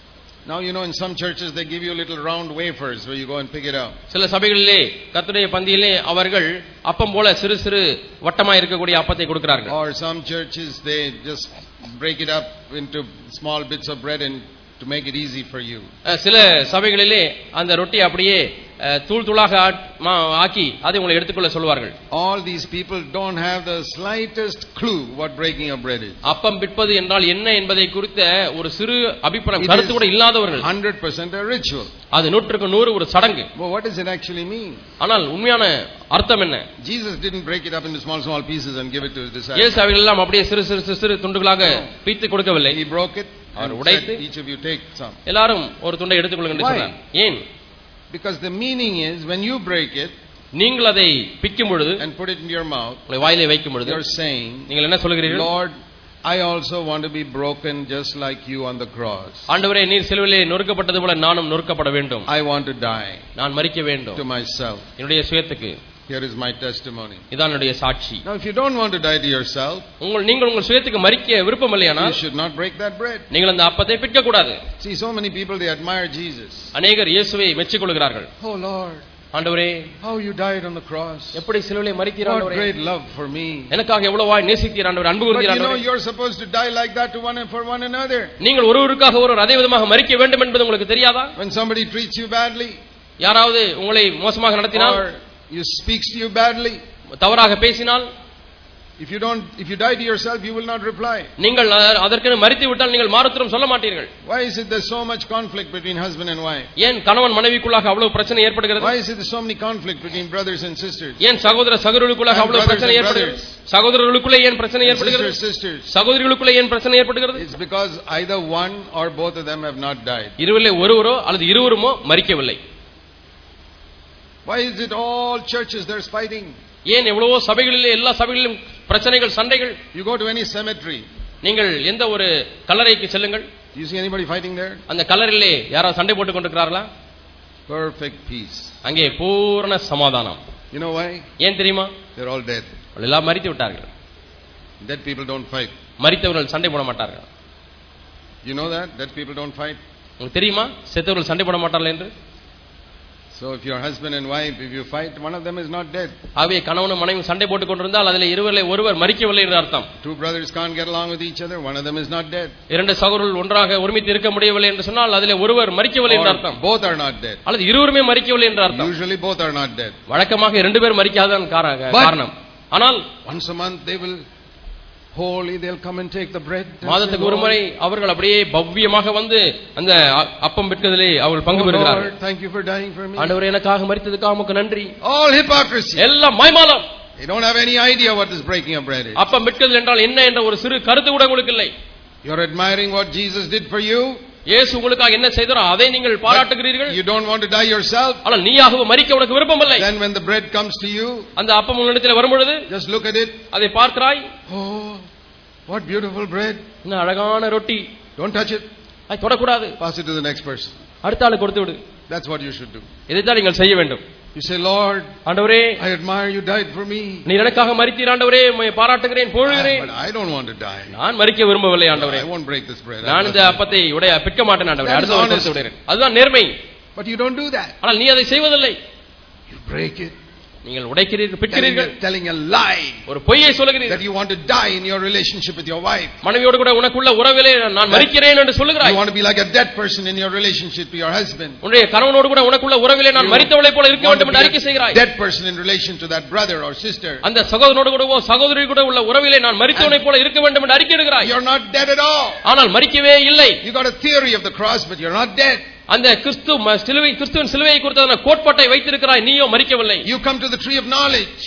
Now you know in some churches they give you little round wafers where you go and pick it up. சில சபைகளிலே கர்த்தருடைய பந்தியிலே அவர்கள் அப்பம் போல சிறு சிறு வட்டமாய் இருக்கக்கூடிய அப்பத்தை கொடுக்கிறார்கள். Or some churches they just break it up into small bits of bread and to make it easy for you. சில சபைகளிலே அந்த ரொட்டி அப்படியே தூள் தூளாக ஆக்கி அதை உங்களை எடுத்துக்கொள்ள சொல்வார்கள். All these people don't have the slightest clue what breaking of bread is. அப்பம் பிட்பது என்றால் என்ன என்பதை குறித்த ஒரு சிறு அபிப்பிராயம் கருத்து கூட இல்லாதவர்கள். 100% a ritual. அது 100% ஒரு சடங்கு. But what does it actually mean? ஆனால் உண்மையான அர்த்தம் என்ன? Jesus didn't break it up into small pieces and give it to his disciples. இயேசு அவைகள் எல்லாம் அப்படியே சிறு சிறு சிறு துண்டுகளாக பிரித்து கொடுக்கவில்லை. He broke it and உடைத்து each of you take some. எல்லாரும் ஒரு துண்டை எடுத்துக்கொள்ளுங்கள் என்று சொன்னார். ஏன்? Because the meaning is when you break it, நீங்கள் அதை பிக்கும் பொழுது and put it in your mouth, உங்கள் வாயிலே வைக்கும் பொழுது you're saying, நீங்கள் என்ன சொல்கிறீர்கள்? Lord, I also want to be broken just like you on the cross. ஆண்டவரே, நீர் சிலுவையிலே நொறுக்கப்பட்டது போல நானும் நொறுக்கப்பட வேண்டும். I want to die. நான் மரிக்க வேண்டும். To myself. என்னுடைய சுயத்துக்கு. Here is my testimony. இதான் என்னுடைய சாட்சி. Now if you don't want to die to yourself, நீங்கள் உங்கள் சுயத்துக்கு மரிக்க விருப்பமில்லையானால் you should not break that bread. நீங்கள் அந்த அப்பத்தை பிட்க கூடாது. See, so many people they admire Jesus. அநேகர் இயேசுவை மெச்சிக்கொள்கிறார்கள். Oh Lord, ஆண்டவரே, how you died on the cross. எப்படி சிலுவையிலே மரித்தீர் ஆண்டவரே. What great love for me. எனக்காக எவ்வளவாய் நேசித்தீர் ஆண்டவரே, அன்பு கூர்ந்தீர் ஆண்டவரே. But you know you're supposed to die like that to one and for one another. நீங்கள் ஒருவருக்காக ஒருவர் அதே விதமாக மரிக்க வேண்டும் என்பது உங்களுக்கு தெரியாதா? When somebody treats you badly, யாராவது உங்களை மோசமாக நடத்தினால், or you speaks to you badly, தவறாக பேசினால், if you die to yourself you will not reply. நீங்கள் அதற்கு மரித்து விட்டால் நீங்கள் மாறுத்திரம் சொல்ல மாட்டீர்கள். Why is it there's so much conflict between husband and wife? ஏன் கணவன் மனைவிக்குள்ளாக அவ்வளவு பிரச்சனை ஏற்படுகிறது? Why is it there's so many conflict between brothers and sisters? ஏன் சகோதர சகோதரிகளுக்குள்ளாக அவ்வளவு பிரச்சனை ஏற்படுகிறது? சகோதரர்களுக்குள்ளே ஏன் பிரச்சனை ஏற்படுகிறது? சகோதரிகளுக்குள்ளே ஏன் பிரச்சனை ஏற்படுகிறது? It's because either one or both of them have not died. இருவரிலே ஒருவரோ அல்லது இருவருமோ மரிக்கவில்லை. Why is it all churches there's fighting? ஏன் எவ்வளவோ சபைகளிலே எல்லா சபைகளிலும் பிரச்சனைகள் சண்டைகள்? You go to any cemetery, நீங்கள் எந்த ஒரு கல்லறைக்கு செல்லுங்கள், do you see anybody fighting there? அந்த கல்லறையிலே யாராவது சண்டை போட்டுக் கொண்டிருக்கிறார்களா? Perfect peace. அங்கே பூரண சமாதானம். You know why? ஏன் தெரியுமா? They're all dead. எல்லாம் மரித்து விட்டார்கள். Dead people don't fight. மரித்தவர்கள் சண்டை போட மாட்டார்கள். You know that? Dead people don't fight. உங்களுக்கு தெரியுமா செத்தவர்கள் சண்டை போட மாட்டார்கள் என்று? So if your husband and wife, if you fight, one of them is not dead. ஆகவே கணவனும் மனைவியும் சண்டை போட்டுக் கொண்டிருந்தால் அதிலே இருவரிலே ஒருவர் மரிக்கவில்லை என்று அர்த்தம். Two brothers can't get along with each other, one of them is not dead. இரண்டு சகோதரர்கள் ஒன்றாக ஒருமித்து இருக்க முடியவில்லை என்று சொன்னால் அதிலே ஒருவர் மரிக்கவில்லை என்று அர்த்தம். Both are not dead. அல்லது இருவருமே மரிக்கவில்லை என்று அர்த்தம். Usually both are not dead. வழக்கமாக இரண்டு பேர் மரிக்காததான் காரணம். ஆனால் once a month they will holy, they'll come and take the bread. மாதத்துக்கு ஒரு முறை அவர்கள் அப்படியே பவ்யமாக வந்து அந்த அப்பம் விற்கிறதிலே அவர்கள் பங்கு பெறுகிறார்கள். Thank you for dying for me. ஆண்டவரே, எனக்காக மரித்ததுக்காக உமக்கு நன்றி. All hypocrisy. எல்லாம் மாய்மாலம். You don't have any idea what this breaking of bread is. அப்பம் பிட்கிறது என்றால் என்ன என்ற ஒரு சிறு கருத்து கூட உங்களுக்கு இல்லை. You're admiring what Jesus did for you. இயேசு உங்களுக்காக என்ன செய்தாரோ அதை நீங்கள் பாராட்டுகிறீர்கள். You don't want to die yourself. ஆனால் நீயாக மரிக்க உனக்கு விருப்பம் இல்லை. Then when the bread comes to you, அந்த அப்பம் உன்னிடத்தில் வரும்பொழுது just look at it. அதை பார்க்கிறாய். Oh, what beautiful bread. என்ன அழகான ரொட்டி. Don't touch it. அதை தொடக்கூடாது. Pass it to the next person. அடுத்த ஆளுக்கு கொடுத்து விடு. That's what you should do. இதைத்தான் நீங்கள் செய்ய வேண்டும். You say, Lord, ஆண்டவரே, I admire you died for me. நீர் எனக்காக மரித்தீர் ஆண்டவரே, உம்மை பாராட்டுகிறேன், புகழுகிறேன். But I don't want to die. நான் மரிக்க விரும்பவில்லை ஆண்டவரே. I won't break this bread. நான் இந்த அப்பத்தை பிற்க மாட்டேன் ஆண்டவரே. அடுத்த கொடுத்து விடுகிறேன். அதுதான் நேர்மை. But you don't do that. ஆனால் நீ அதை செய்வதில்லை. You break it. நீங்கள் உடைக்கிறீர்கள், பிற்கிறீர்கள். Telling a lie. ஒரு பொய்யை சொல்லுகிறீர்கள். That you want to die in your relationship with your wife. மனைவியோடு கூட உனக்குள்ள உறவிலே நான் மரிக்கிறேன் என்று சொல்லுகிறாய். You want to be like a dead person in your relationship to your husband. உன்னுடைய கணவனோடு கூட உனக்குள்ள உறவிலே நான் மரித்தவளை போல இருக்க வேண்டும் என்று அறிக்கை செய்கிறாய். Dead person in relation to that brother or sister. அந்த சகோதரனோடு கூடவோ சகோதரி கூட உள்ள உறவிலே நான் மரித்தவனை போல இருக்க வேண்டும் என்று அறிக்கை இடுகிறாய். You're not dead at all. ஆனால் மரிக்கவே இல்லை. You got a theory of the cross, but you're not dead. அந்த கிறிஸ்துவின் சிலுவையை குறித்த கோட்பாட்டை வைத்திருக்கிறாய், நீயோ மரிக்கவில்லை. You come to the tree of knowledge.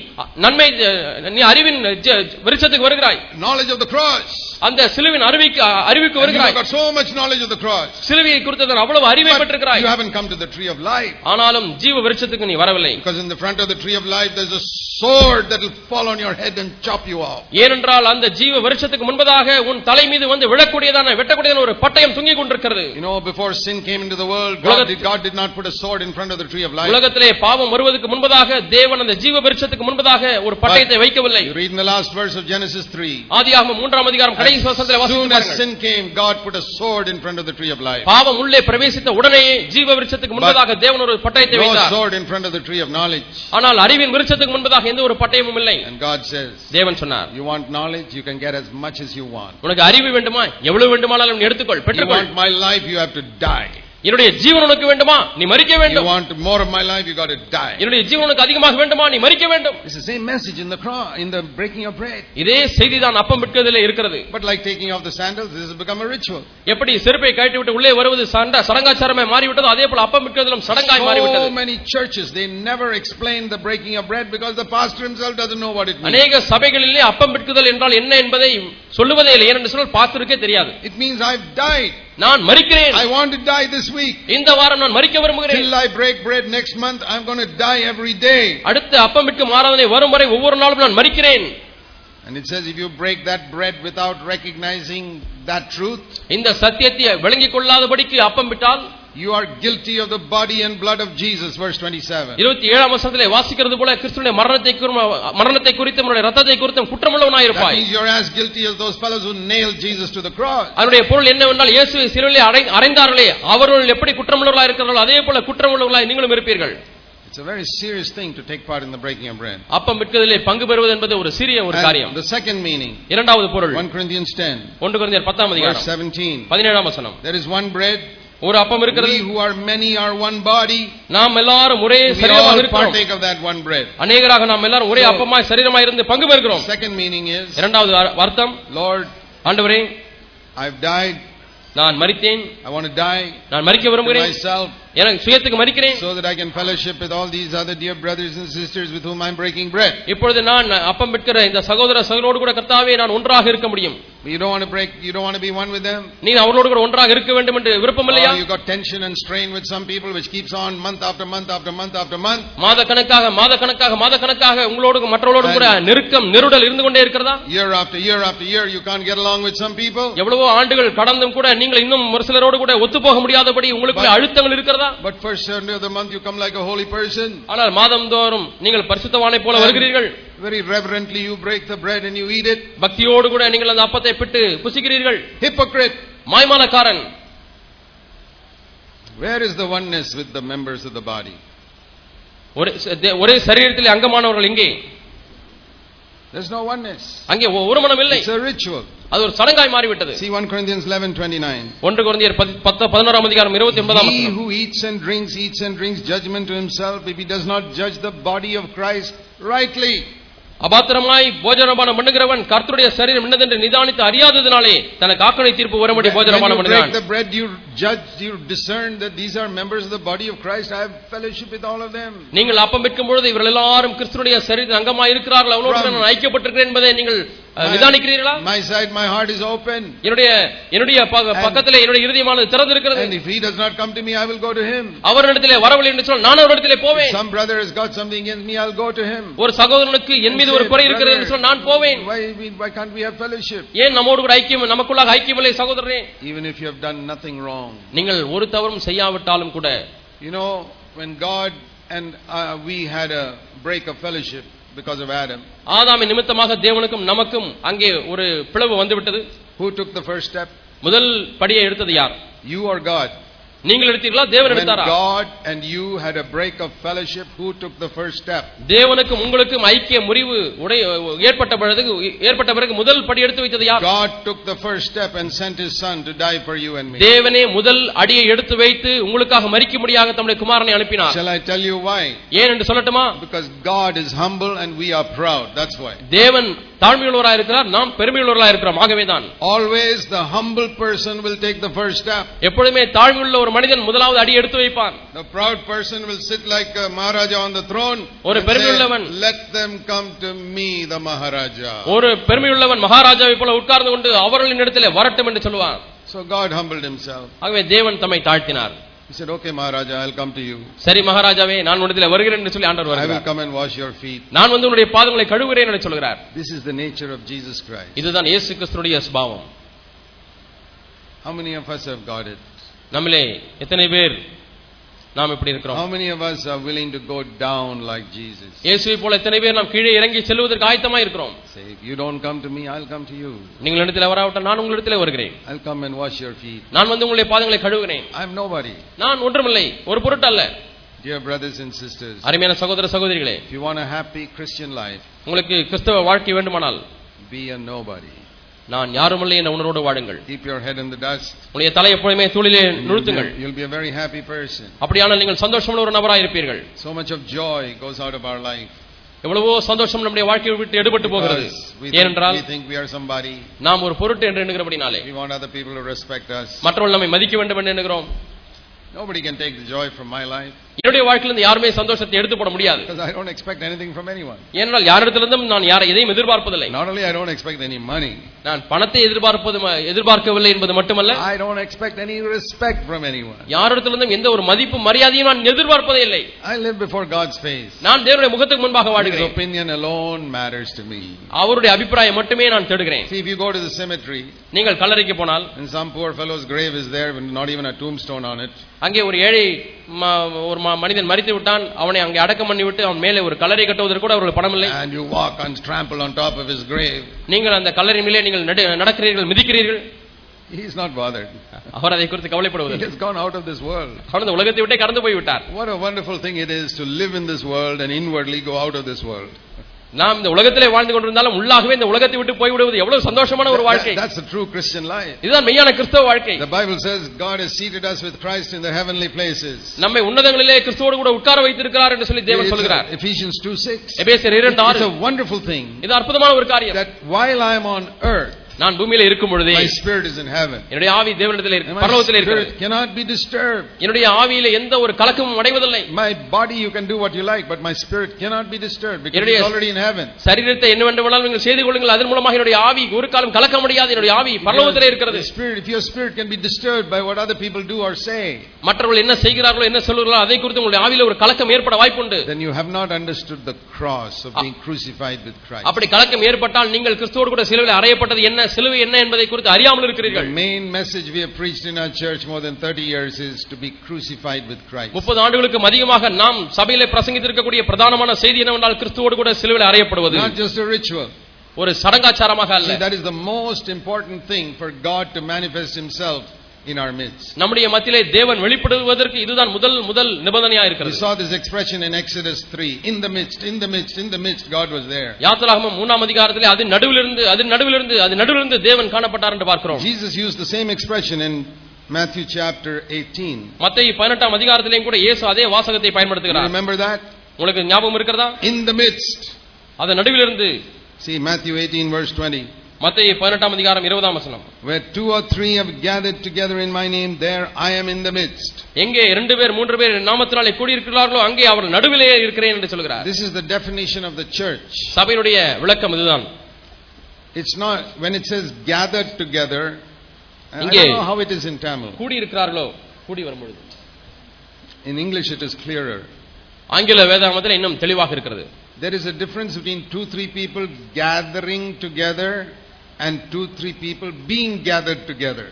நீ அறிவின் விருட்சத்துக்கு வருகிறாய். Knowledge of the cross. அந்த சிலுவின் அறிவுக்கு வருகிறாய். You got so much knowledge of the cross. சிலுவையை குறித்த அவ்வளவு அறிவை பெற்றிருக்கிறாய். You haven't come to the tree of life. ஆனாலும் ஜீவ விருட்சத்துக்கு நீ வரவில்லை. Because in the front of the tree of life there's a sword that will fall on your head and chop you off. ஏனென்றால் அந்த ஜீவ விருட்சத்துக்கு முன்பதாக உன் தலை மீது வந்து விழக்கூடியதான வெட்டக்கூடியதான ஒரு பட்டயம் தொங்கிக் கொண்டிருக்கிறது. You know, before sin came into the world, God did not put a sword in front of the tree of life. உலகத்திலே பாவம் வருவதற்கு முன்பதாக தேவன் அந்த ஜீவ விருட்சத்துக்கு முன்பதாக ஒரு பட்டயத்தை வைக்கவில்லை. You read in the last verse of Genesis 3. ஆதியாகமம் 3ஆம் அதிகாரம் கடைசி வசனத்திலே வாசிக்கிறீர்கள். As sin came, God put a sword in front of the tree of life. பாவம் உள்ளே பிரவேசித்த உடனே ஜீவ விருட்சத்துக்கு முன்பதாக தேவன் ஒரு பட்டயத்தை வைத்தார். No sword in front of the tree of knowledge. ஆனால் அறிவின் விருட்சத்துக்கு முன்பதாக எந்த ஒரு பட்டயமும் இல்லை. And God says, தேவன் சொன்னார், you want knowledge, you can get as much as you want. உனக்கு அறிவு வேண்டுமா, எவ்வளவு வேண்டுமானாலும் எடுத்துக்கொள், பெற்றுக்கொள். You want my life, you have to die. என்னுடைய ஜீவன் உனக்கு வேண்டுமா, நீ மரிக்க வேண்டும். You want more of my life, you got to die. என்னுடைய ஜீவன் உனக்கு அதிகமாக வேண்டுமா, நீ மரிக்க வேண்டும். It's the same message in the cross, in the breaking of bread. இதே செய்திதான் அப்பம் பிட்கிறதிலே இருக்கிறது. But like taking off the sandals, this has become a ritual. எப்படி செருப்பை கழட்டி விட்டு உள்ளே வருவது சடங்காச்சாரமே மாறிவிட்டது, அதே போல அப்பம் பிட்கிறதிலும் சடங்காய் மாறிவிட்டது. So many churches, they never explain the breaking of bread because the pastor himself doesn't know what it means. அநேக சபைகளிலே அப்பம் பிட்கிறதல் என்றால் என்ன என்பதை சொல்லுவதே இல்லை. ஏனென்று சொன்னால் பாஸ்டருக்கே தெரியாது. It means I've died. நான் மரிக்கிறேன். I want to die this week. இந்த வாரம் நான் மரிக்க விரும்புகிறேன். Till I break bread next month, I'm going to die every day. அடுத்த அப்பம் பிட்கும் ஆராதனை வரும் வரை ஒவ்வொரு நாளும் நான் மரிக்கிறேன். And it says if you break that bread without recognizing that truth, இந்த சத்தியத்தை விளங்கிக் கொள்ளாதபடிக்கு அப்பம் பிட்டால் you are guilty of the body and blood of Jesus. Verse 27. 27ஆம் வசனத்திலே வாசிக்கிறது போல கிறிஸ்துவின் மரணத்தை குறித்தும் அவருடைய இரத்தத்தை குறித்தும் குற்றமுள்ளவனாய் இருப்பாய். That means you're as guilty as those fellows who nailed Jesus to the cross. அதனுடைய பொருள் என்னவென்றால் இயேசுவை சிலுவையிலே அறைந்தார்களே, அவர்கள் எப்படி குற்றமுள்ளவர்களாய் இருக்கிறார்களோ அதே போல குற்றமுள்ளவர்களாய் நீங்களும் இருப்பீர்கள். It's a very serious thing to take part in the breaking of bread. அப்பம் பிட்கிறதிலே பங்கு பெறுவது என்பது ஒரு சிறிய ஒரு காரியம். The second meaning, இரண்டாவது பொருள் 1 Corinthians 10. 1 கொரிந்தியர் 10ஆம் அதிகாரம் 17ஆம் வசனம். There is one bread. ஒரு அப்பம் இருக்கிறது. We who are many are one body. நாம் எல்லாரும் ஒரே சரீரமாக இருக்கிறோம். Partake of that one bread. அநேகராக நாம் எல்லாரும் ஒரே அப்பமாய் சரீரமாய் இருந்து பங்கு பெறுகிறோம். Second meaning is, இரண்டாவது அர்த்தம், Lord, ஆண்டவரே, I've died. நான் மரித்தேன். I want to die. நான் மரிக்க விரும்புகிறேன். Myself. எனக்கு சுயத்துக்கு மரிக்கிறேன். So that I can fellowship with all these other dear brothers and sisters with whom I'm breaking bread. இப்பொழுது நான் அப்பம் பிட்கிற இந்த சகோதர சகோதரோடு கூட கர்த்தாவே நான் ஒன்றாக இருக்க முடியும். You don't want to be one with them. நீ அவர்களோடு கூட ஒன்றாக இருக்க வேண்டும் என்று விருப்பம் இல்லையா? You got tension and strain with some people which keeps on month after month after month after month. மாத கணக்காக உங்களோடு மற்றவர்களோடு கூட நெருக்கம் நெருடல் இருந்து கொண்டே இருக்கிறதா? Year after year after year you can't get along with some people. எவ்வளவோ ஆண்டுகள் கடந்தும் கூட நீங்கள் இன்னும் ஒரு சிலரோடு கூட ஒத்துப்போக முடியாதபடி உங்களுக்கு அழுத்தங்கள் இருக்கிறதா? But first Sunday of the month you come like a holy person. ஆனால் மாதந்தோறும் நீங்கள் பரிசுத்தவானை போல வருகிறீர்கள். Very reverently you break the bread and you eat it. பக்தியோடு கூட நீங்கள் அந்த அப்பத்தை பிட்டு புசிக்கிறீர்கள். Hypocrite. மாய்மாலக்காரன். Where is the oneness with the members of the body? ஒரே சரீரத்திலே அங்கமானவர்கள் எங்கே? There's no oneness. அங்கே ஒரு மனம் இல்லை. It's a ritual. அது ஒரு சடங்காய் மாறிவிட்டது. See 1 Corinthians 11:29. 1 கொரிந்தியர் 11ஆம் அதிகாரம் 29ஆம் வசனம். He who eats and drinks judgment to himself if he does not judge the body of Christ rightly. அபாத்திரமாய் போஜனபானம் பண்ணுகிறவன் கர்த்தருடைய சரீரம் என்னதென்று நிதானித்து அறியாததினாலே தனக்கு ஆக்கணை தீர்ப்பு வரும்படி போஜனபானம் பண்ணுகிறான். The bread you judge, you discern that these are members of the body of Christ. I have fellowship with all of them. நீங்கள் அப்பம் விற்கும் பொழுது இவர்கள் எல்லாரும் கிறிஸ்துவுடைய சரீரத்தின் அங்கமாய் இருக்கிறார்கள், அவனோடு நான் ஐக்கியப்பட்டிருக்கிறேன் என்பதை நீங்கள் நிதானிக்கிறீர்களா? My side, my heart is open. என்னுடைய பக்கத்திலே என்னுடைய இருதயமானது திறந்திருக்கிறது. And if he does not come to me, I will go to him. அவரிடத்திலே வரவில்லை என்று சொன்னால் நான் அவரிடத்திலே போவேன். Some brother has got something against me, I'll go to him. ஒரு சகோதரனுக்கு என் மீது ஒரு குறை இருக்கிறது என்று சொன்னால் நான் போவேன். Why can't we have fellowship? ஏன் நம்மோடு கூட ஐக்கியம், நமக்குள்ளாக ஐக்கியம் இல்லை சகோதரரே? Even if you have done nothing wrong. நீங்கள் ஒரு தவறும் செய்யாவிட்டாலும் கூட, you know, when God and we had a break of fellowship because of Adam. ஆதாமின் நிமித்தமாக தேவனுக்கும் நமக்கும் அங்கே ஒரு பிளவு வந்துவிட்டது. Who took the first step? முதல் படியை எடுத்தது யார்? You or God? நீங்கள் எடுத்தீர்களா, தேவன் எடுத்தாரா? When God and you had a break of fellowship, who took the first step? தேவனுக்கும் உங்களுக்கும் ஐக்கிய முறிவு ஏற்பட்ட பிறகு முதல் படி எடுத்து வைத்தது யார்? God took the first step and sent his son to die for you and me. தேவனே முதல் அடியை எடுத்து வைத்து உங்களுக்காக மரிக்கும்படியாக தம்முடைய குமாரனை அனுப்பினார். Shall I tell you why? ஏன் என்று சொல்லட்டுமா? Because God is humble and we are proud. That's why. தேவன் தாழ்மையுள்ளவராய் இருக்கிறார், நாம் பெருமையுள்ளவராய் இருக்கிறோம். ஆகவேதான் always the humble person will take the first step. எப்பொழுதுமே தாழ்மையுள்ள ஒரு மனிதன் முதலாவது அடி எடுத்து வைப்பான். The proud person will sit like a Maharaja on the throne. ஒரு பெருமையுள்ளவன், let them come to me the Maharaja. ஒரு பெருமையுள்ளவன் மகாராஜாவை போல உட்கார்ந்து கொண்டு அவர்களின் இடத்திலே வரட்டும் என்று சொல்வான். So God humbled himself. ஆகவே தேவன் தம்மை தாழ்த்தினார். He said, okay Maharaja, I'll come to you. சரி மகாராஜாவே, நான் உன்னிடத்திலே வருகிறேன் என்று சொல்லி ஆண்டவர் வருகிறார். I will come and wash your feet. நான் வந்து உன்னுடைய பாதங்களை கழுவுகிறேன் என்று சொல்கிறார். This is the nature of Jesus Christ. இதுதான் இயேசு கிறிஸ்துவினுடைய சுபாவம். How many of us have got it? நம்மளே எத்தனை பேர் நாம் இப்படி இருக்கிறோம்? How many of us are willing to go down like Jesus? இயேசுவை போல எத்தனை பேர் நாம் கீழே இறங்கி செல்வதற்கு ஆயத்தமாய் இருக்கிறோம்? Say, if you don't come to me, I'll come to you. நீங்கள் என்னிடத்தில் வராவிட்டால் நான் உங்களிடத்திலே வருகிறேன். I'll come and wash your feet. நான் வந்து உங்களுடைய பாதங்களை கழுவுகிறேன். I'm nobody. நான் ஒன்றுமில்லை, ஒரு பொருட்டு அல்ல. Dear brothers and sisters, அருமையான சகோதர சகோதரிகளே, if you want a happy Christian life, உங்களுக்கு கிறிஸ்தவ வாழ்க்கை வேண்டுமானால் be a nobody. நான் யாருமில்லை என்ற உணர்வோடு வாழுங்கள். Keep your head in the dust. உங்களுடைய தலை எப்பொழுதுமே தூளிலே நிறுத்துங்கள். You'll be a very happy person. அப்படியானால் நீங்கள் சந்தோஷமுள்ள ஒரு நபராய் இருப்பீர்கள். So much of joy goes out of our life. எவ்வளவோ சந்தோஷம் நம்முடைய வாழ்க்கையை விட்டு எடுபட்டு போகிறது. ஏனென்றால் we think we are somebody. நாம் ஒரு பொருட்டு என்று எண்ணுகிறபடினாலே, we want other people to respect us. மற்றவர்கள் நம்மை மதிக்க வேண்டும் என்று எண்ணுகிறோம். Nobody can take the joy from my life. என்னுடைய வாழ்க்கையிலிருந்து யாருமே சந்தோஷத்தை எடுத்து போட முடியாது. Because I don't expect anything from anyone. ஏனென்றால் யாரிடத்திலிருந்தும் நான் எதையும் எதிர்பார்ப்பதில்லை. Not only I don't expect any money. நான் பணத்தை எதிர்பார்க்கவில்லை என்பது மட்டுமல்ல, I don't expect any respect from anyone. யாரிடத்திலிருந்தும் எந்த ஒரு மதிப்பு மரியாதையும் நான் எதிர்பார்ப்பதே இல்லை. I live before God's face. நான் தேவனுடைய முகத்துக்கு முன்பாக வாழுகிறேன். His opinion alone matters to me. அவருடைய அபிப்பிராயம் மட்டுமே நான் தேடுகிறேன். See, if you go to the cemetery, நீங்கள் கல்லறைக்கு போனால், and some poor fellow's grave is there with not even a tombstone on it. அங்கே ஒரு ஏழை ஒரு மனிதன் மரித்து விட்டான், அவனை அங்கே அடக்கம் பண்ணி விட்டு அவன் மேலே ஒரு கல்லறை கட்டுவதற்கு கூட அவருக்கு பணம் இல்லை. And you walk and trample on top of his grave. நீங்கள் அந்த கல்லறை மேலே நீங்கள் நடக்கிறீர்கள், மிதிக்கிறீர்கள். He is not bothered. அவர் அதை குறித்து கவலைப்படுவதில்லை. He has gone out of this world. அவர் இந்த உலகத்தை விட்டே கடந்து போய் விட்டார். What a wonderful thing it is to live in this world and inwardly go out of this world. நாம் இந்த உலகத்திலே வாழ்ந்து கொண்டிருந்தாலும் உள்ளாகவே இந்த உலகத்தை விட்டு போய் விடுவது எவ்வளவு சந்தோஷமான ஒரு வாழ்க்கை. That's the true Christian life. இதுதான் மெய்யான கிறிஸ்தவ வாழ்க்கை. The Bible says God has seated us with Christ in the heavenly places. நம்மை உன்னதங்களிலே கிறிஸ்துவோடு கூட உட்கார வைத்திருக்கிறார் என்று சொல்லி தேவன் சொல்கிறார். Ephesians 2:6. எபேசியர் 2:6. It's a wonderful thing. இது அற்புதமான ஒரு காரியம். That while I am on earth, நான் பூமியிலே இருக்கும் பொழுதே my spirit is in heaven. என்னுடைய ஆவி தேவனிடத்திலே இருக்கு, பரலோகத்திலே இருக்கிறது. Spirit cannot be disturbed. என்னுடைய ஆவியிலே எந்த ஒரு கலக்கமும் அடைவதில்லை. My body you can do what you like, but my spirit cannot be disturbed because it is already in heaven. சரீரத்தை என்ன வேண்டுமானாலும் நீங்கள் செய்து கொள்ளுங்கள், அதன் மூலமாக என்னுடைய ஆவி ஒரு காலம் கலக்க முடியாது. என்னுடைய ஆவி பரலோகத்திலே இருக்கிறது. If your spirit can be disturbed by what other people do or say, மற்றவர்கள் என்ன செய்கிறார்களோ என்ன சொல்கிறார்களோ அதை குறித்து உங்களுடைய ஆவியிலே ஒரு கலக்கம் ஏற்பட வாய்ப்புண்டு. Then you have not understood the cross of being crucified with Christ. அப்படி கலக்கம் ஏற்பட்டால் நீங்கள் கிறிஸ்துவோடு கூட சிலுவையில் அறையப்பட்டது என்ன, சிலுவை என்ன என்பதை குறித்து அறியாமல் இருக்கிறீர்கள். The main message we have preached in our church more than 30 years is to be crucified with Christ. 30 ஆண்டுகளுக்கு அதிகமாக நாம் சபையிலே பிரசங்கித்திருக்கக்கூடிய பிரதானமான செய்தி என்னவென்றால் கிறிஸ்துவோடு கூட சிலுவையில் அறையப்படுவது. Not just a ritual. ஒரு சடங்காச்சாரமாக அல்ல. That is the most important thing for God to manifest himself in our midst. நம்முடைய மத்தியிலே தேவன் வெளிப்படுவதற்கு இதுதான் முதல் நிபந்தனையா இருக்கிறது. We saw this expression in Exodus 3. In the midst God was there. யாத்திராகமம் 3ஆம் அதிகாரத்திலே அது நடுவிலிருந்து தேவன் காணப்பட்டார் என்று பார்க்கிறோம். Jesus used the same expression in Matthew chapter 18. மத்தேயு 18ஆம் அதிகாரத்திலேயும் கூட இயேசு அதே வாசகத்தை பயன்படுத்துகிறார். Remember that? உங்களுக்கு ஞாபகம் இருக்கிறதா? In the midst. அத நடுவிலிருந்து See Matthew 18 verse 20. மத்தேயு 18ஆம் அதிகாரம் 20ஆம் வசனம். Where 2 or 3 have gathered together in my name, there I am in the midst. எங்கே 2 பேர் 3 பேர் நாமத்தினாலே கூடி இருக்கிறார்களோ அங்கே அவர் நடுவிலே இருக்கிறேன் என்று சொல்கிறார். This is the definition of the church. சபையினுடைய விளக்கம் இதுதான். It's not when it says gathered together. I don't know how it is in Tamil. கூடி இருக்கிறார்களோ கூடி வரும்பொழுது. In English it is clearer. ஆங்கில வேதாகமத்தில் இன்னும் தெளிவாக இருக்கிறது. There is a difference between 2-3 people gathering together and 2-3 people being gathered together.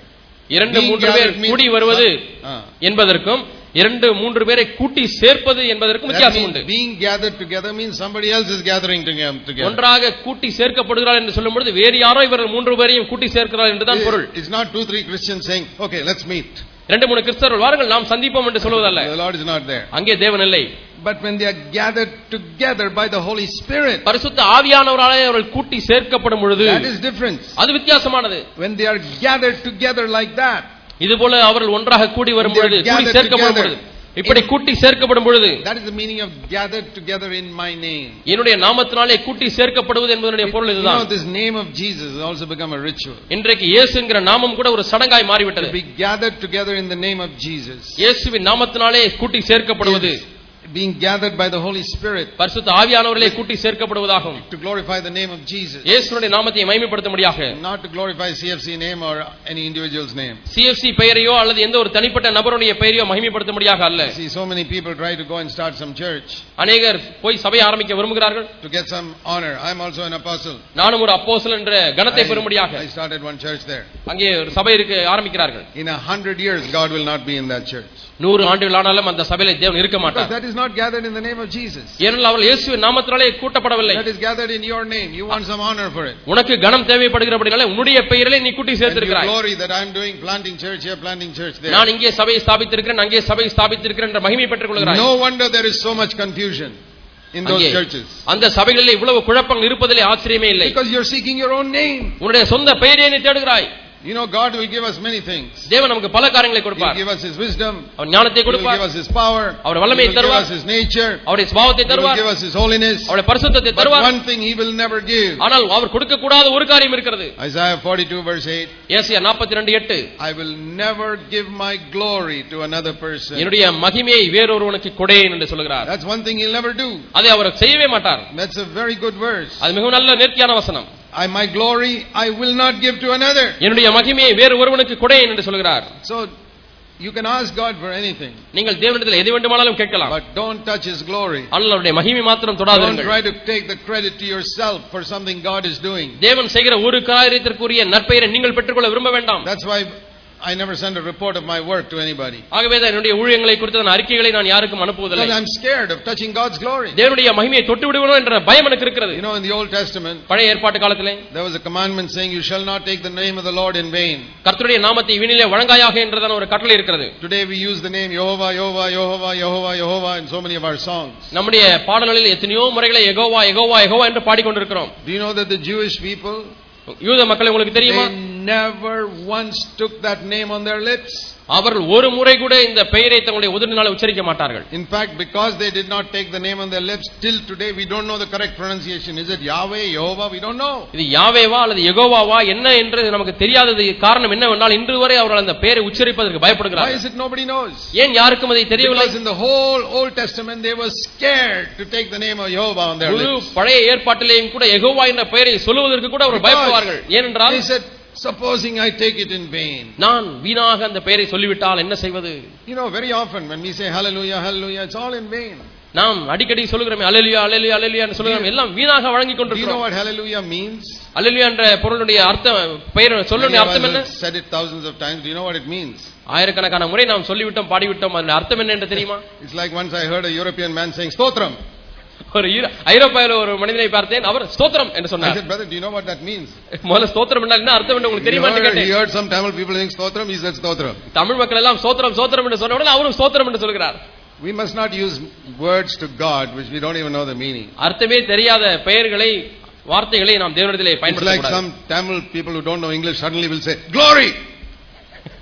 2-3 பேர் கூடி வருவது என்பதற்கும் 2-3 பேரை கூட்டி சேர்ப்பது என்பதற்கும் வித்தியாசம் உண்டு. Being gathered together means somebody else is gathering together. ஒன்றாக கூட்டி சேர்க்கப்படுகிறார் என்று சொல்லும்போது வேறு யாரோ இவர்கள் 3 பேரையும் கூட்டி சேர்க்கிறார் என்றுதான் பொருள். It's not 2-3 Christians saying, okay, let's meet. 2-3 கிறிஸ்தவர்கள் வாருங்கள் நாம் சந்திப்போம் என்று சொல்வதல்ல. The Lord is not there. அங்கே தேவன் இல்லை. But when they are gathered together by the Holy Spirit, பரிசுத்த ஆவியானவராலே அவர்கள் கூட்டி சேர்க்கப்படும் பொழுது that is different. அது வித்தியாசமானது. When they are gathered together like that, இதுபோல அவர்கள் ஒன்றாக கூடி வரும் பொழுது கூடி சேர்க்கப்படும் பொழுது இப்படி கூட்டி சேர்க்கப்படும் பொழுது that is the meaning of gathered together in my name. என்னுடைய நாமத்தினாலே கூட்டி சேர்க்கப்படுவது என்பதனுடைய பொருள் இதுதான். You know, this name of Jesus has also become a ritual. இன்றைக்கு இயேசு என்கிற நாமம் கூட ஒரு சடங்காய் மாறிவிட்டது. To be gathered together in the name of Jesus. இயேசுவின் நாமத்தினாலே கூட்டி சேர்க்கப்படுவது being gathered by the Holy Spirit, பரிசுத்த ஆவியானவராலே கூட்டி சேர்க்கப்படுவதாகும். To glorify the name of Jesus. இயேசுவின் நாமத்தை மகிமைப்படுத்தும்படியாக. Not to glorify CFC name or any individual's name. CFC பெயரையோ அல்லது எந்த ஒரு தனிப்பட்ட நபருடைய பெயரையோ மகிமைப்படுத்தும்படியாக அல்ல. See, so many people try to go and start some church. அநேகர் போய் சபை ஆரம்பிக்க விரும்புகிறார்கள். To get some honor. I am also an apostle. நானும் ஒரு அப்போஸ்தலன் என்ற கனத்தை பெறும்படியாக. I started one church there. அங்கே ஒரு சபை ஆரம்பிக்கிறார்கள். In 100 years God will not be in that church. 100 ஆண்டுகள் ஆனாலும் அந்த சபையிலே தேவன் இருக்க மாட்டார். That is not gathered in the name of Jesus. ஏனென்றால் அவர்கள் இயேசுவின் நாமத்தினாலே கூட்டப்படவில்லை. That is gathered in your name. You want some honor for it. உனக்கு கனம் தேவைப்படுகிறபடினாலே உன்னுடைய பெயரிலே நீ கூட்டி சேர்த்திருக்கிறாய். Glory that I am doing planting church here, planting church there. நான் இங்கே சபையை ஸ்தாபித்திருக்கிறேன் அங்கே சபையை ஸ்தாபித்திருக்கிறேன் என்ற மகிமை பெற்றுக் கொள்கிறாய். No wonder there is so much confusion in those churches. அந்த சபைகளிலே இவ்வளவு குழப்பங்கள் இருப்பதிலே ஆச்சரியமே இல்லை. Because you are seeking your own name. உன்னுடைய சொந்த பெயரை நீ தேடுகிறாய். You know, God will give us many things. தேவன் நமக்கு பல காரியங்களை கொடுப்பார். He will give us His wisdom. அவர் ஞானத்தை கொடுப்பார். He will give us His power. அவர் வல்லமையை தருவார். He will give us His nature. அவருடைய சுபாவத்தை தருவார். He will give us His holiness. அவருடைய பரிசுத்தத்தை தருவார். But one thing He will never give. ஆனால் அவர் கொடுக்க கூடாத ஒரு காரியம் இருக்கிறது. Isaiah 42 verse 8. ஏசாயா 42:8. I will never give my glory to another person. என்னுடைய மகிமையை வேறொருவனுக்கு கொடேன் என்று சொல்கிறார். That's one thing He'll never do. அதை அவர் செய்யவே மாட்டார். That's a very good verse. அது மிகவும் நல்ல நேர்த்தியான வசனம். My glory I will not give to another. என்னுடைய மகிமையை வேறு ஒருவனுக்கு கொடேன் என்று சொல்கிறார். So you can ask God for anything. நீங்கள் தேவனிடத்தில் எது வேண்டுமானாலும் கேட்கலாம். But don't touch His glory. அவருடைய மகிமை மாத்திரம் தொடாதீர்கள். Don't try to take the credit to yourself for something God is doing. தேவன் செய்கிற ஒரு காரியத்திற்குரிய நற்பெயரை நீங்கள் பெற்றுக்கொள்ள விரும்ப வேண்டாம். That's why I never send a report of my work to anybody. ஆகவே தான் என்னுடைய ஊழியங்களை குறித்த அறிக்கைகளை நான் யாருக்கும் அனுப்புவதில்லை. Because I'm scared of touching God's glory. தேவனுடைய மகிமையை தொட்டு விடுவேனோ என்ற பயம் எனக்கு இருக்கிறது. You know, in the Old Testament, பழைய ஏற்பாட்டு காலத்திலே there was a commandment saying you shall not take the name of the Lord in vain. கர்த்தருடைய நாமத்தை வீணிலே வழங்காயாக என்றதான ஒரு கட்டளை இருக்கிறது. Today we use the name Jehovah, Jehovah, Jehovah, Jehovah, Jehovah in so many of our songs. நம்முடைய பாடல்களில் எத்தனையோ முறைகளை யெகோவா யெகோவா யெகோவா என்று பாடிக்கொண்டிருக்கிறோம். Do you know that the Jewish people, யூத மக்கள் உங்களுக்கு தெரியுமா, they never once took that name on their lips? அவர்கள் ஒரு முறை கூட இந்த பெயரை தங்களுடைய உதடுகளால் உச்சரிக்க மாட்டார்கள். In fact, because they did not take the name on their lips, till today we don't know the correct pronunciation. Is it Yahweh, Jehovah? We don't know. இது யாவேவா அல்லது யெகோவாவா என்ன என்று நமக்கு தெரியாதது. காரணம் என்னவென்றால் இன்று வரை அவர்கள் அந்த பெயரை உச்சரிப்பதற்கு பயப்படுகிறார்கள். Why is it nobody knows? ஏன் யாருக்கும் அதை தெரியவில்லை? Because in the whole Old Testament they were scared to take the name of Jehovah on their lips. பழைய ஏற்பாட்டிலேயும் கூட யெகோவா என்ற பெயரை சொல்லுவதற்கு கூட அவர்கள் பயப்படுவார்கள். ஏனென்றால் they said, supposing I take it in vain. நான் வீணாக அந்த பெயரை சொல்லிவிட்டால் என்ன செய்வது? You know, very often when we say hallelujah, hallelujah, it's all in vain. நாம் அடிக்கடி சொல்லுகிறோம் ஹalleluya hallelujah hallelujah ன்னு சொல்லுகிறோம், எல்லாம் வீணாக வழங்கிக் கொண்டிருக்கிறோம். Do you know what hallelujah means? ஹalleluya என்ற பொருளுடைய அர்த்தம், பெயர் சொல்லுடைய அர்த்தம் என்ன? Said it thousands of times. Do you know what it means? ஆயிரக்கணக்கான முறை நாம் சொல்லிவிட்டோம், பாடிவிட்டோம். அதன் அர்த்தம் என்ன என்று தெரியுமா? It's like once I heard a European man saying stotram. ஒரு ஐரோப்பாவில் ஒரு மனிதனை பார்த்தேன், அவர் ஸ்தோத்திரம் என்று சொன்னார். I said, brother, do you know what that means? முதல்ல ஸ்தோத்திரம் என்றால் என்ன அர்த்தம் என்று உங்களுக்கு தெரியுமா என்று கேட்டேன். He heard some Tamil people saying stotram, he said stotram. Tamil மக்கள் எல்லாம் ஸ்தோத்திரம் ஸ்தோத்திரம் என்று சொன்ன உடனே அவரும் ஸ்தோத்திரம் என்று சொல்கிறார். We must not use words to God which we don't even know the meaning. அர்த்தமே தெரியாத பெயர்களை, வார்த்தைகளை நாம் தேவனிடத்திலே பயன்படுத்த கூடாது. It's like some Tamil people who don't know English suddenly will say glory.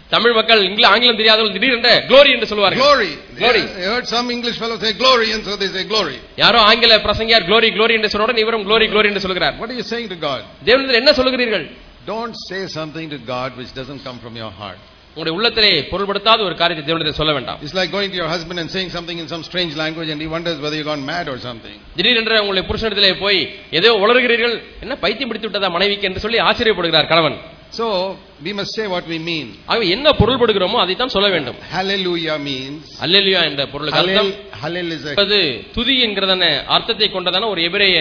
Tamil மக்கள் ஆங்கிலம் தெரியாதவர்கள் திடீரென்று glory என்று சொல்வார்கள். Glory. Glory. I heard some English fellow say glory and so they say glory. யாரோ ஆங்கில பிரசங்கியார் glory glory என்று சொன்ன உடனே இவரும் glory glory என்று சொல்கிறார். What are you saying to God? தேவனிடத்தில் என்ன சொல்கிறீர்கள்? Don't say something to God which doesn't come from your heart. உங்களுடைய உள்ளத்திலே பொருள்படுத்தாத ஒரு காரியத்தை தேவனிடத்தில் சொல்ல வேண்டாம். It's like going to your husband and saying something in some strange language and he wonders whether you gone mad or something. திடீரென்று உங்களுடைய புருஷனிடத்திலே போய் ஏதோ உளறுகிறீர்கள், என்ன பைத்தியம் பிடித்து விட்டதா மனைவிக்கு என்று சொல்லி ஆச்சரியப்படுகிறார் கணவன். So we must say what we mean. ஆக என்ன பொருள்படுகிறோமோ அதை தான் சொல்ல வேண்டும். Hallelujah means அல்லேலூயா என்ற பொருளுக்கு அர்த்தம் Hallel is அது துதி என்கிறதான அர்த்தத்தை கொண்டதான ஒரு எபிரேய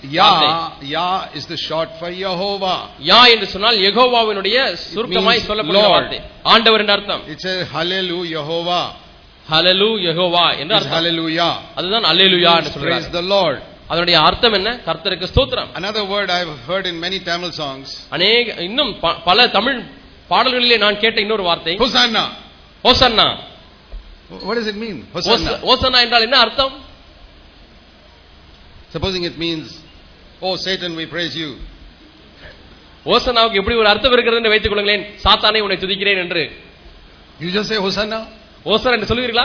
Yah is the short for Jehovah. யா என்று சொன்னால் யெகோவாவினுடைய சுருக்கமாய் சொல்லப்படுகிற வார்த்தை ஆண்டவர் என்ற அர்த்தம். It's a Hallelujah Jehovah. Hallelujah Jehovah என்ற அர்த்தம். Hallelujah. அதுதான் அல்லேலூயா என்று சொல்றார். Praise the Lord. அதனுடைய அர்த்தம் என்ன? கர்த்தருக்கு ஸ்தோத்திரம். Another word I have heard in many Tamil songs. இன்னும் பல தமிழ் பாடல்களிலே நான் கேட்ட இன்னொரு வார்த்தை Hosanna. ஹோசன்னா. What does it mean? Hosanna. ஹோசன்னா என்றால் என்ன அர்த்தம்? Supposing it means, oh Satan, we praise you. ஹோசன்னாவுக்கு எப்படி ஒரு அர்த்தம் இருக்கிறது என்று வைத்துக் கொள்ளுங்களேன். சாத்தானே உன்னை துதிக்கிறேன் என்று. You just say Hosanna? ஹோசன்னா என்று சொல்வீர்களா?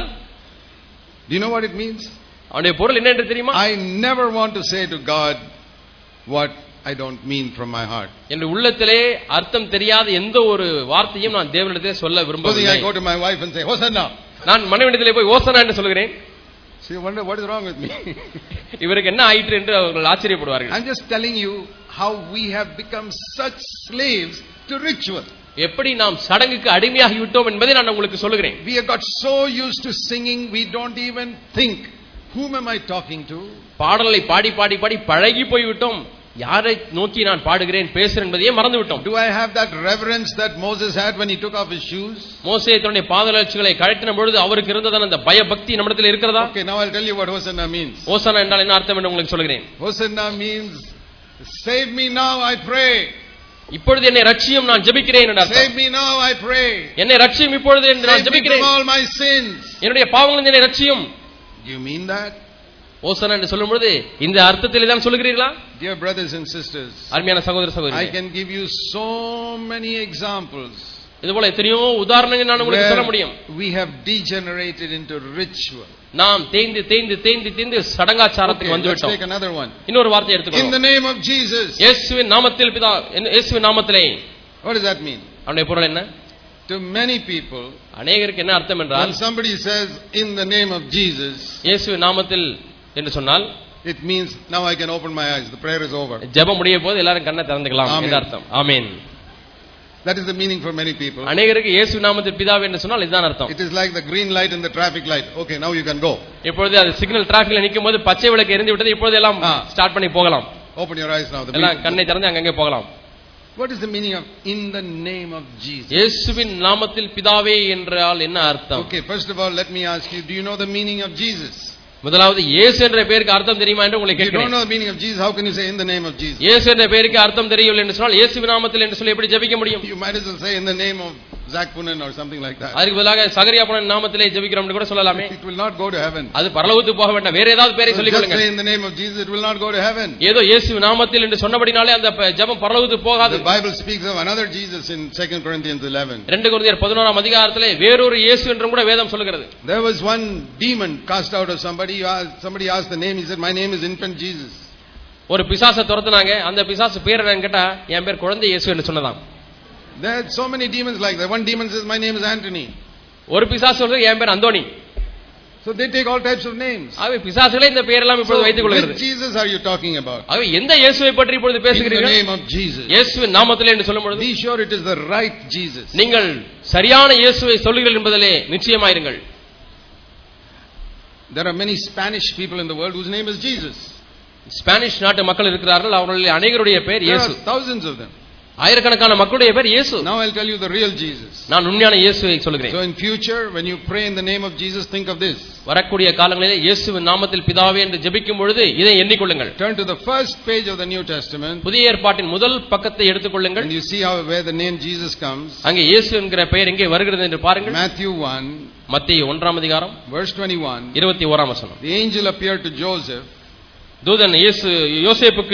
Do you know what it means? அவனுடைய பொருள் என்ன என்று தெரியுமா? I never want to say to God what I don't mean from my heart. என் உள்ளத்திலே அர்த்தம் தெரியாத எந்த ஒரு வார்த்தையும் நான் தேவனிடத்திலே சொல்ல விரும்பவில்லை. I go to my wife and say Hosanna. நான் மனைவியிடத்திலே போய் ஹோசன்னா என்று சொல்கிறேன். She wonder what is wrong with me. இவருக்கு என்ன ஆயிற்று என்று அவர்கள் ஆச்சரியப்படுவார்கள். I'm just telling you how we have become such slaves to ritual. எப்படி நாம் சடங்குக்கு அடிமையாகி விட்டோம் என்பதை நான் உங்களுக்கு சொல்கிறேன். We have got so used to singing we don't even think whom am I talking to. பாடலை பாடி பாடி பாடி பழகி போய் விட்டோம். யாரை நோக்கி நான் பாடுகிறேன் பேசுகிறேன் என்பதையே மறந்து விட்டோம். Do I have that reverence that Moses had when he took off his shoes? மோசே தன்னுடைய பாதரட்சைகளை கழற்றின பொழுது அவருக்கு இருந்ததான அந்த பயபக்தி நம்மிடத்தில் இருக்கிறதா? Okay, now I'll tell you what Hosanna means. ஹோசன்னா என்றால் என்ன அர்த்தம் என்று உங்களுக்கு சொல்கிறேன். Hosanna means save me now I pray. இப்பொழுது என்னை ரட்சியும் நான் ஜெபிக்கிறேன் என்ற அர்த்தம். Save me now I pray. என்னை ரட்சியும் இப்பொழுது என்று நான் ஜெபிக்கிறேன். Save me from all my sins. என்னுடைய பாவங்களிலிருந்து என்னை ரட்சியும். Do you mean that? ஹோசன்னா என்று சொல்லும்போது இந்த அர்த்தத்திலே தான் சொல்கிறீர்களா? Dear brothers and sisters, அருமையான சகோதர சகோதரிகளே, I can give you so many examples. இதுபோல எத்தனையோ உதாரணங்கள் நான் உங்களுக்கு சொல்ல முடியும். We have degenerated into ritual. நாம் தேய்ந்து தேய்ந்து தேய்ந்து தேய்ந்து சடங்காச்சாரத்துக்கு வந்து விட்டோம். Let's take another one. இன்னொரு வார்த்தை எடுத்துக்கோங்க. In the name of Jesus. இயேசுவின் நாமத்தில் பிதா இயேசுவின் நாமத்திலே. What does that mean? அவருடைய பொருள் என்ன? To many people, அநேகருக்கு என்ன அர்த்தம் என்றால், when somebody says in the name of Jesus, இயேசுவின் நாமத்தில் என்று சொன்னால் it means now I can open my eyes, the prayer is over. ஜெபம் முடிய போது எல்லாரும் கண்ணை திறந்துக்கலாம் என்ற அர்த்தம். ஆமென். That is the meaning for many people. அநேகருக்கு இயேசு நாமத்தில் பிதாவே என்று சொன்னால் இதுதான் அர்த்தம். It is like the green light and the traffic light. Okay, now you can go. இப்பொழுது அது சிக்னல் டிராஃபிக்ல நிக்கும்போது பச்சை விளக்கு எரிந்து விட்டது, இப்பொழுது எல்லாம் ஸ்டார்ட் பண்ணி போகலாம். Open your eyes now. எல்லாம் கண்ணை திறந்து அங்கங்கே போகலாம். What is the meaning of in the name of Jesus? இயேசுவின் நாமத்தில் பிதாவே என்றால் என்ன அர்த்தம்? Okay, first of all let me ask you, do you know the meaning of Jesus? முதலாவது இயேசு என்ற பெயருக்கு அர்த்தம் தெரியுமா என்று உங்களை கேட்கிறேன். You don't know the meaning of Jesus, how can you say in the name of Jesus? இயேசு என்ற பெயருக்கு அர்த்தம் தெரியவில்லை என்று சொன்னால் இயேசுவின் நாமத்தில் என்று சொல்லி எப்படி ஜெபிக்க முடியும்? You might as well say in the name of Zach Punan or something like that. அதுக்கு பதிலாக சகரியா புனன் நாமத்திலே ஜெபிக்கிறோம் என்று கூட சொல்லலாமே. It will not go to heaven. அது பரலோகத்துக்கு போக வேண்டாம், வேற ஏதாவது பெயரை சொல்லிக் கொள்ளுங்க. Just say in the name of Jesus, it will not go to heaven. ஏதோ இயேசுவின் நாமத்தில் என்று சொன்னபடினாலே அந்த ஜெபம் பரலோகத்துக்கு போகாது. The Bible speaks of another Jesus in 2 Corinthians 11. 2 கொரிந்தியர் 11ஆம் அதிகாரத்திலே வேறொரு இயேசு என்றும் கூட வேதம் சொல்கிறது. There was one demon cast out of somebody. Somebody asked the name, he said my name is infant Jesus. ஒரு பிசாசை துரத்துனாங்க, அந்த பிசாசு பேர் என்னன்னு கேட்டா என் பேர் குழந்தை இயேசு என்று சொன்னதாம். There are so many demons like that. One demon says my name is Anthony. ஒரு பிசாசு சொல்றது என் பேர் Anthony. So they take all types of names. அவை பிசாசுகளே இந்த பெயர் எல்லாம் இப்பொழுது வைத்துக் கொள்கிறது. Which Jesus are you talking about? அவை எந்த இயேசுவை பற்றி இப்பொழுது பேசுகிறீர்கள்? In the name of Jesus. இயேசுவின் நாமத்திலே என்று சொல்லும்போது be sure it is the right Jesus. நீங்கள் சரியான இயேசுவை சொல்லுங்கள் என்பதிலே நிச்சயமாயிருங்கள். There are many Spanish people in the world whose name is Jesus. Spanish நாட்டு மக்கள் இருக்கிறார்கள், அவர்களில் அநேகருடைய பெயர் இயேசு. There are thousands of them. ஆயிரக்கணக்கான மக்களுடைய பேர் இயேசு. Now I'll tell you the real Jesus. நான் உண்மையான இயேசுவை சொல்கிறேன். So in future when you pray in the name of Jesus, think of this. வரக்கூடிய காலங்களிலே இயேசுவின் நாமத்தில் பிதாவே என்று ஜெபிக்கும் பொழுது இதை எண்ணிக்கொள்ளுங்கள். Turn to the first page of the New Testament. புதிய ஏற்பாட்டின் முதல் பக்கத்தை எடுத்துக்கொள்ளுங்கள். And you see how where the name Jesus comes. அங்கே இயேசு என்கிற பெயர் எங்கே வருகிறது என்று பாருங்கள். Matthew 1, மத்தேயு 1ஆம் அதிகாரம் verse 21. 21ஆம் வசனம். The angel appeared to Joseph. தூதன் யோசேப்புக்கு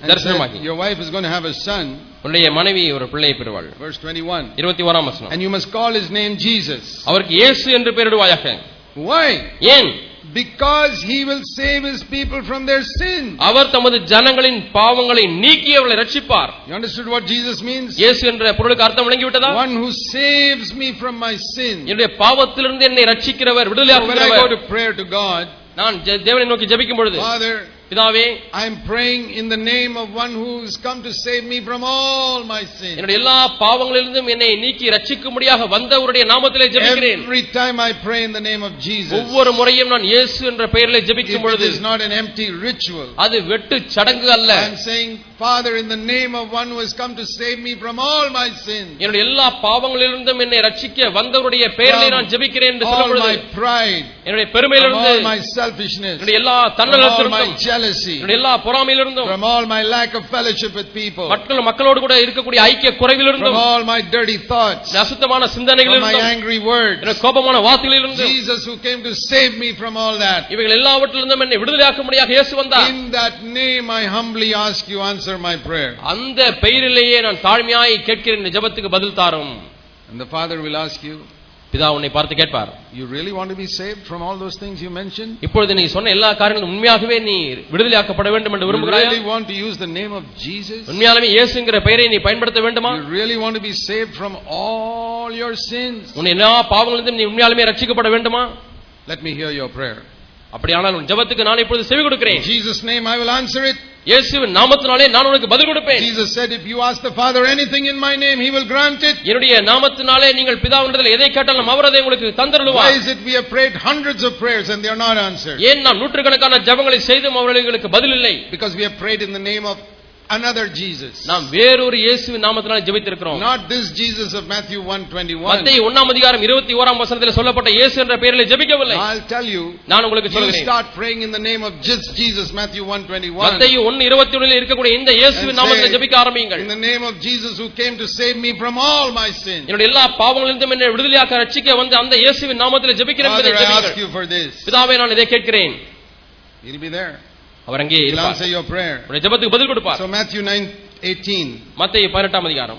தரிசனமாகி, your wife is going to have a son. உன்னுடைய மனைவி ஒரு பிள்ளையை பெறுவாள். Verse 21. 21ஆம் வசனம். And you must call his name Jesus. அவருக்கு இயேசு என்று பெயரிடுவாயாக. Why? ஏன்? Because he will save his people from their sin. அவர் தமது ஜனங்களின் பாவங்களை நீக்கி அவர்களை ரட்சிப்பார். You understood what Jesus means? இயேசு என்ற பொருளுக்கு அர்த்தம் விளங்கி விட்டதா? One who saves me from my sin. என்னுடைய பாவத்திலிருந்து என்னை ரட்சிக்கிறவர், விடுதலையாக்குகிறவர். When I go to prayer to God, நான் தேவனை நோக்கி ஜெபிக்கும் பொழுது, Father, பிதாவே, I am praying in the name of one who has come to save me from all my sins. என்னுடைய எல்லா பாவங்களிலிருந்தும் என்னை நீக்கி ரட்சிக்கும்படியாக வந்தவருடைய நாமத்திலே ஜெபிக்கிறேன். Every time I pray in the name of Jesus, ஒவ்வொரு முறையும் நான் இயேசு என்ற பெயரிலே ஜெபிக்கும் பொழுது, it is not an empty ritual. அது வெட்டு சடங்கு அல்ல. I am saying, Father, in the name of one who has come to save me from all my sins, என்னுடைய எல்லா பாவங்களிலிருந்தும் என்னை ரட்சிக்க வந்தவருடைய பெயரிலே நான் ஜெபிக்கிறேன் என்று சொல்லும் பொழுது, all my pride, என்னுடைய பெருமையிலிருந்து, all my selfishness, என்னுடைய எல்லா தன்னலத்திலிருந்தும், from எல்லா பொறாமையிலிருந்தும், from all my lack of fellowship with people, மக்களோடு கூட இருக்கக்கூடிய ஐக்கிய குறைவிலிருந்தும், from all my dirty thoughts, அசுத்தமான சிந்தனைகளிலிருந்தும், from my angry words, கோபமான வார்த்தைகளிலிருந்தும், Jesus who came to save me from all that, இவைகள் எல்லாவற்றிலிருந்தும் என்னை விடுதலையாக்கும்படியாக இயேசு வந்தார். In that name I humbly ask you, answer my prayer. அந்த பெயரிலேயே நான் தாழ்மையாய் கேட்கிறேன், இந்த ஜெபத்துக்கு பதில் தாரும். And the Father will ask you, பிதா உன்னை பார்த்து கேட்பார், you really want to be saved from all those things you mentioned? இப்பொழுது நீ சொன்ன எல்லா காரியங்களும் உண்மையாகவே நீ விடுதலையாக்கப்பட வேண்டும் என்று விரும்புகிறாயா? You really want to use the name of Jesus? உண்மையாலுமே இயேசுங்கிற பெயரை நீ பயன்படுத்த வேண்டுமா? You really want to be saved from all your sins? உன் எல்லா பாவங்களிலிருந்தும் நீ உண்மையாலுமே ரட்சிக்கப்பட வேண்டுமா? Let me hear your prayer. அப்படியானால் உன் ஜெபத்துக்கு நான் இப்பொழுது செவி கொடுக்கிறேன். In Jesus name I will answer it. இயேசுவின் நாமத்தினாலே நான் உனக்கு பதில் கொடுப்பேன். Jesus said, if you ask the Father anything in my name, he will grant it. என்னுடைய நாமத்தினாலே நீங்கள் பிதாவினிடத்தில் எதை கேட்டாலும் அவர் அதை உங்களுக்கு தந்தருளுவார். Why is it we have prayed hundreds of prayers and they are not answered? ஏன் நாம் நூற்றுக்கணக்கான ஜெபங்களை செய்தும் அவர்களுக்கு பதில் இல்லை? Because we have prayed in the name of another Jesus. நாம் வேறொரு இயேசுவின் நாமத்தினாலே ஜெபித்திருக்கிறோம். Not this Jesus of Matthew 1:21. மத்தேயு 1ஆம் அதிகாரம் 21ஆம் வசனத்தில் சொல்லப்பட்ட இயேசு என்ற பெயரிலே ஜெபிக்கவில்லை. I'll tell you. நான் உங்களுக்கு சொல்கிறேன். You start praying in the name of just Jesus, Matthew 1:21. மத்தேயு 1:21 இருக்கக்கூடிய இந்த இயேசுவின் நாமத்திலே ஜெபிக்க ஆரம்பியுங்கள். In the name of Jesus who came to save me from all my sins. என்னுடைய எல்லா பாவங்களிலிருந்தும் என்னை விடுதலையாக்க ரட்சிக்க வந்த அந்த இயேசுவின் நாமத்திலே ஜெபிக்கிறேன் என்பதை ஜெபியுங்கள். ஜெபியுங்கள். I ask you for this. பிதாவே நான் இதை கேட்கிறேன். He'll be there. அவர் அங்கே He'll இருப்பார். answer your prayer. உங்களுடைய ஜெபத்துக்கு பதில் கொடுப்பார். So Matthew 9:18. மத்தேயு 18ஆம் அதிகாரம்.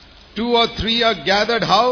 2 or 3 are gathered how?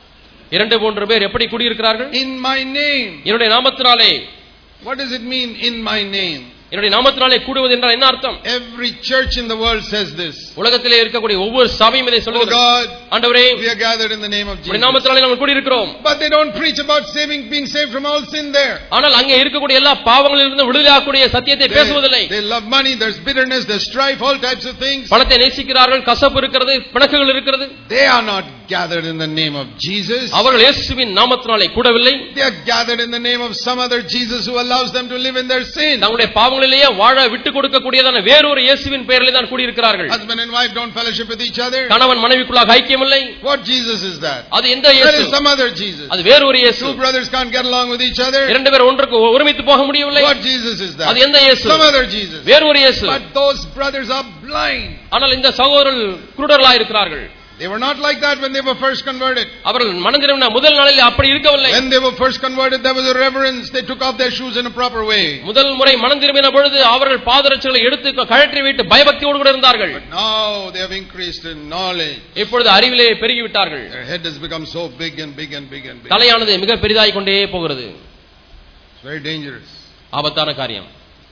2-3 பேர் எப்படி கூடியிருக்கிறார்கள்? In my name. என்னுடைய நாமத்தினாலே. What does it mean, in my name? என்னுடைய நாமத்தினாலே கூடுவது என்றால் என்ன அர்த்தம்? Every church in the world says this. உலகத்திலே இருக்கக்கூடிய ஒவ்வொரு சபையும் இதை சொல்லுகிறது. Oh God, ஆண்டவரே, we are gathered in the name of Jesus. உம்முடைய நாமத்தினாலே நாங்கள் கூடியிருக்கிறோம். But they don't preach about being saved from all sin there. ஆனால் அங்கே இருக்கக்கூடிய எல்லா பாவங்களிலிருந்து விடுதலையாகக்கூடிய சத்தியத்தை பேசுவதில்லை. They love money, there's bitterness, there's strife, all types of things. பணத்தை நேசிக்கிறார்கள், கசப்பு இருக்கிறது, பிணக்குகள் இருக்கிறது. They are not gathered in the name of Jesus. அவர்கள் இயேசுவின் நாமத்தினாலே கூடவில்லை. They are gathered in the name of some other Jesus who allows them to live in their sin. தங்களுடைய பாவங்களிலேயே வாழ விட்டு கொடுக்கக்கூடியதான வேறொரு இயேசுவின் பெயரிலே தான் கூடியிருக்கிறார்கள். Husband and wife don't fellowship with each other. கணவன் மனைவிக்குள்ளாக ஐக்கியம் இல்லை. What Jesus is that? அது எந்த இயேசு? There is some other Jesus. அது வேறொரு இயேசு. Two brothers can't get along with each other. இரண்டு பேர் ஒன்றுக்கு ஒருமித்து போக முடியவில்லை. What Jesus is that? அது எந்த இயேசு? Some other Jesus. வேறொரு இயேசு. But those brothers are blind. ஆனால் இந்த சகோதரர்கள் குருடர்களாய் இருக்கிறார்கள். They were not like that when they were first converted. அவர்கள் மனம் திரும்பின முதல் நாளில் அப்படி இருக்கவில்லை. When they were first converted, there was a reverence. They took off their shoes in a proper way. முதல் முறை மனம் திரும்பின பொழுது அவர்கள் பாதரட்சைகளை எடுத்து கழற்றி விட்டு பயபக்தியோடு கூட இருந்தார்கள். But now they have increased in knowledge. இப்பொழுது அறிவிலே பெருகி விட்டார்கள். Their head has become so big and big and big and big. தலையானது மிக பெரிதாய் கொண்டே போகிறது. It's very dangerous. ஆபத்தான காரியம்.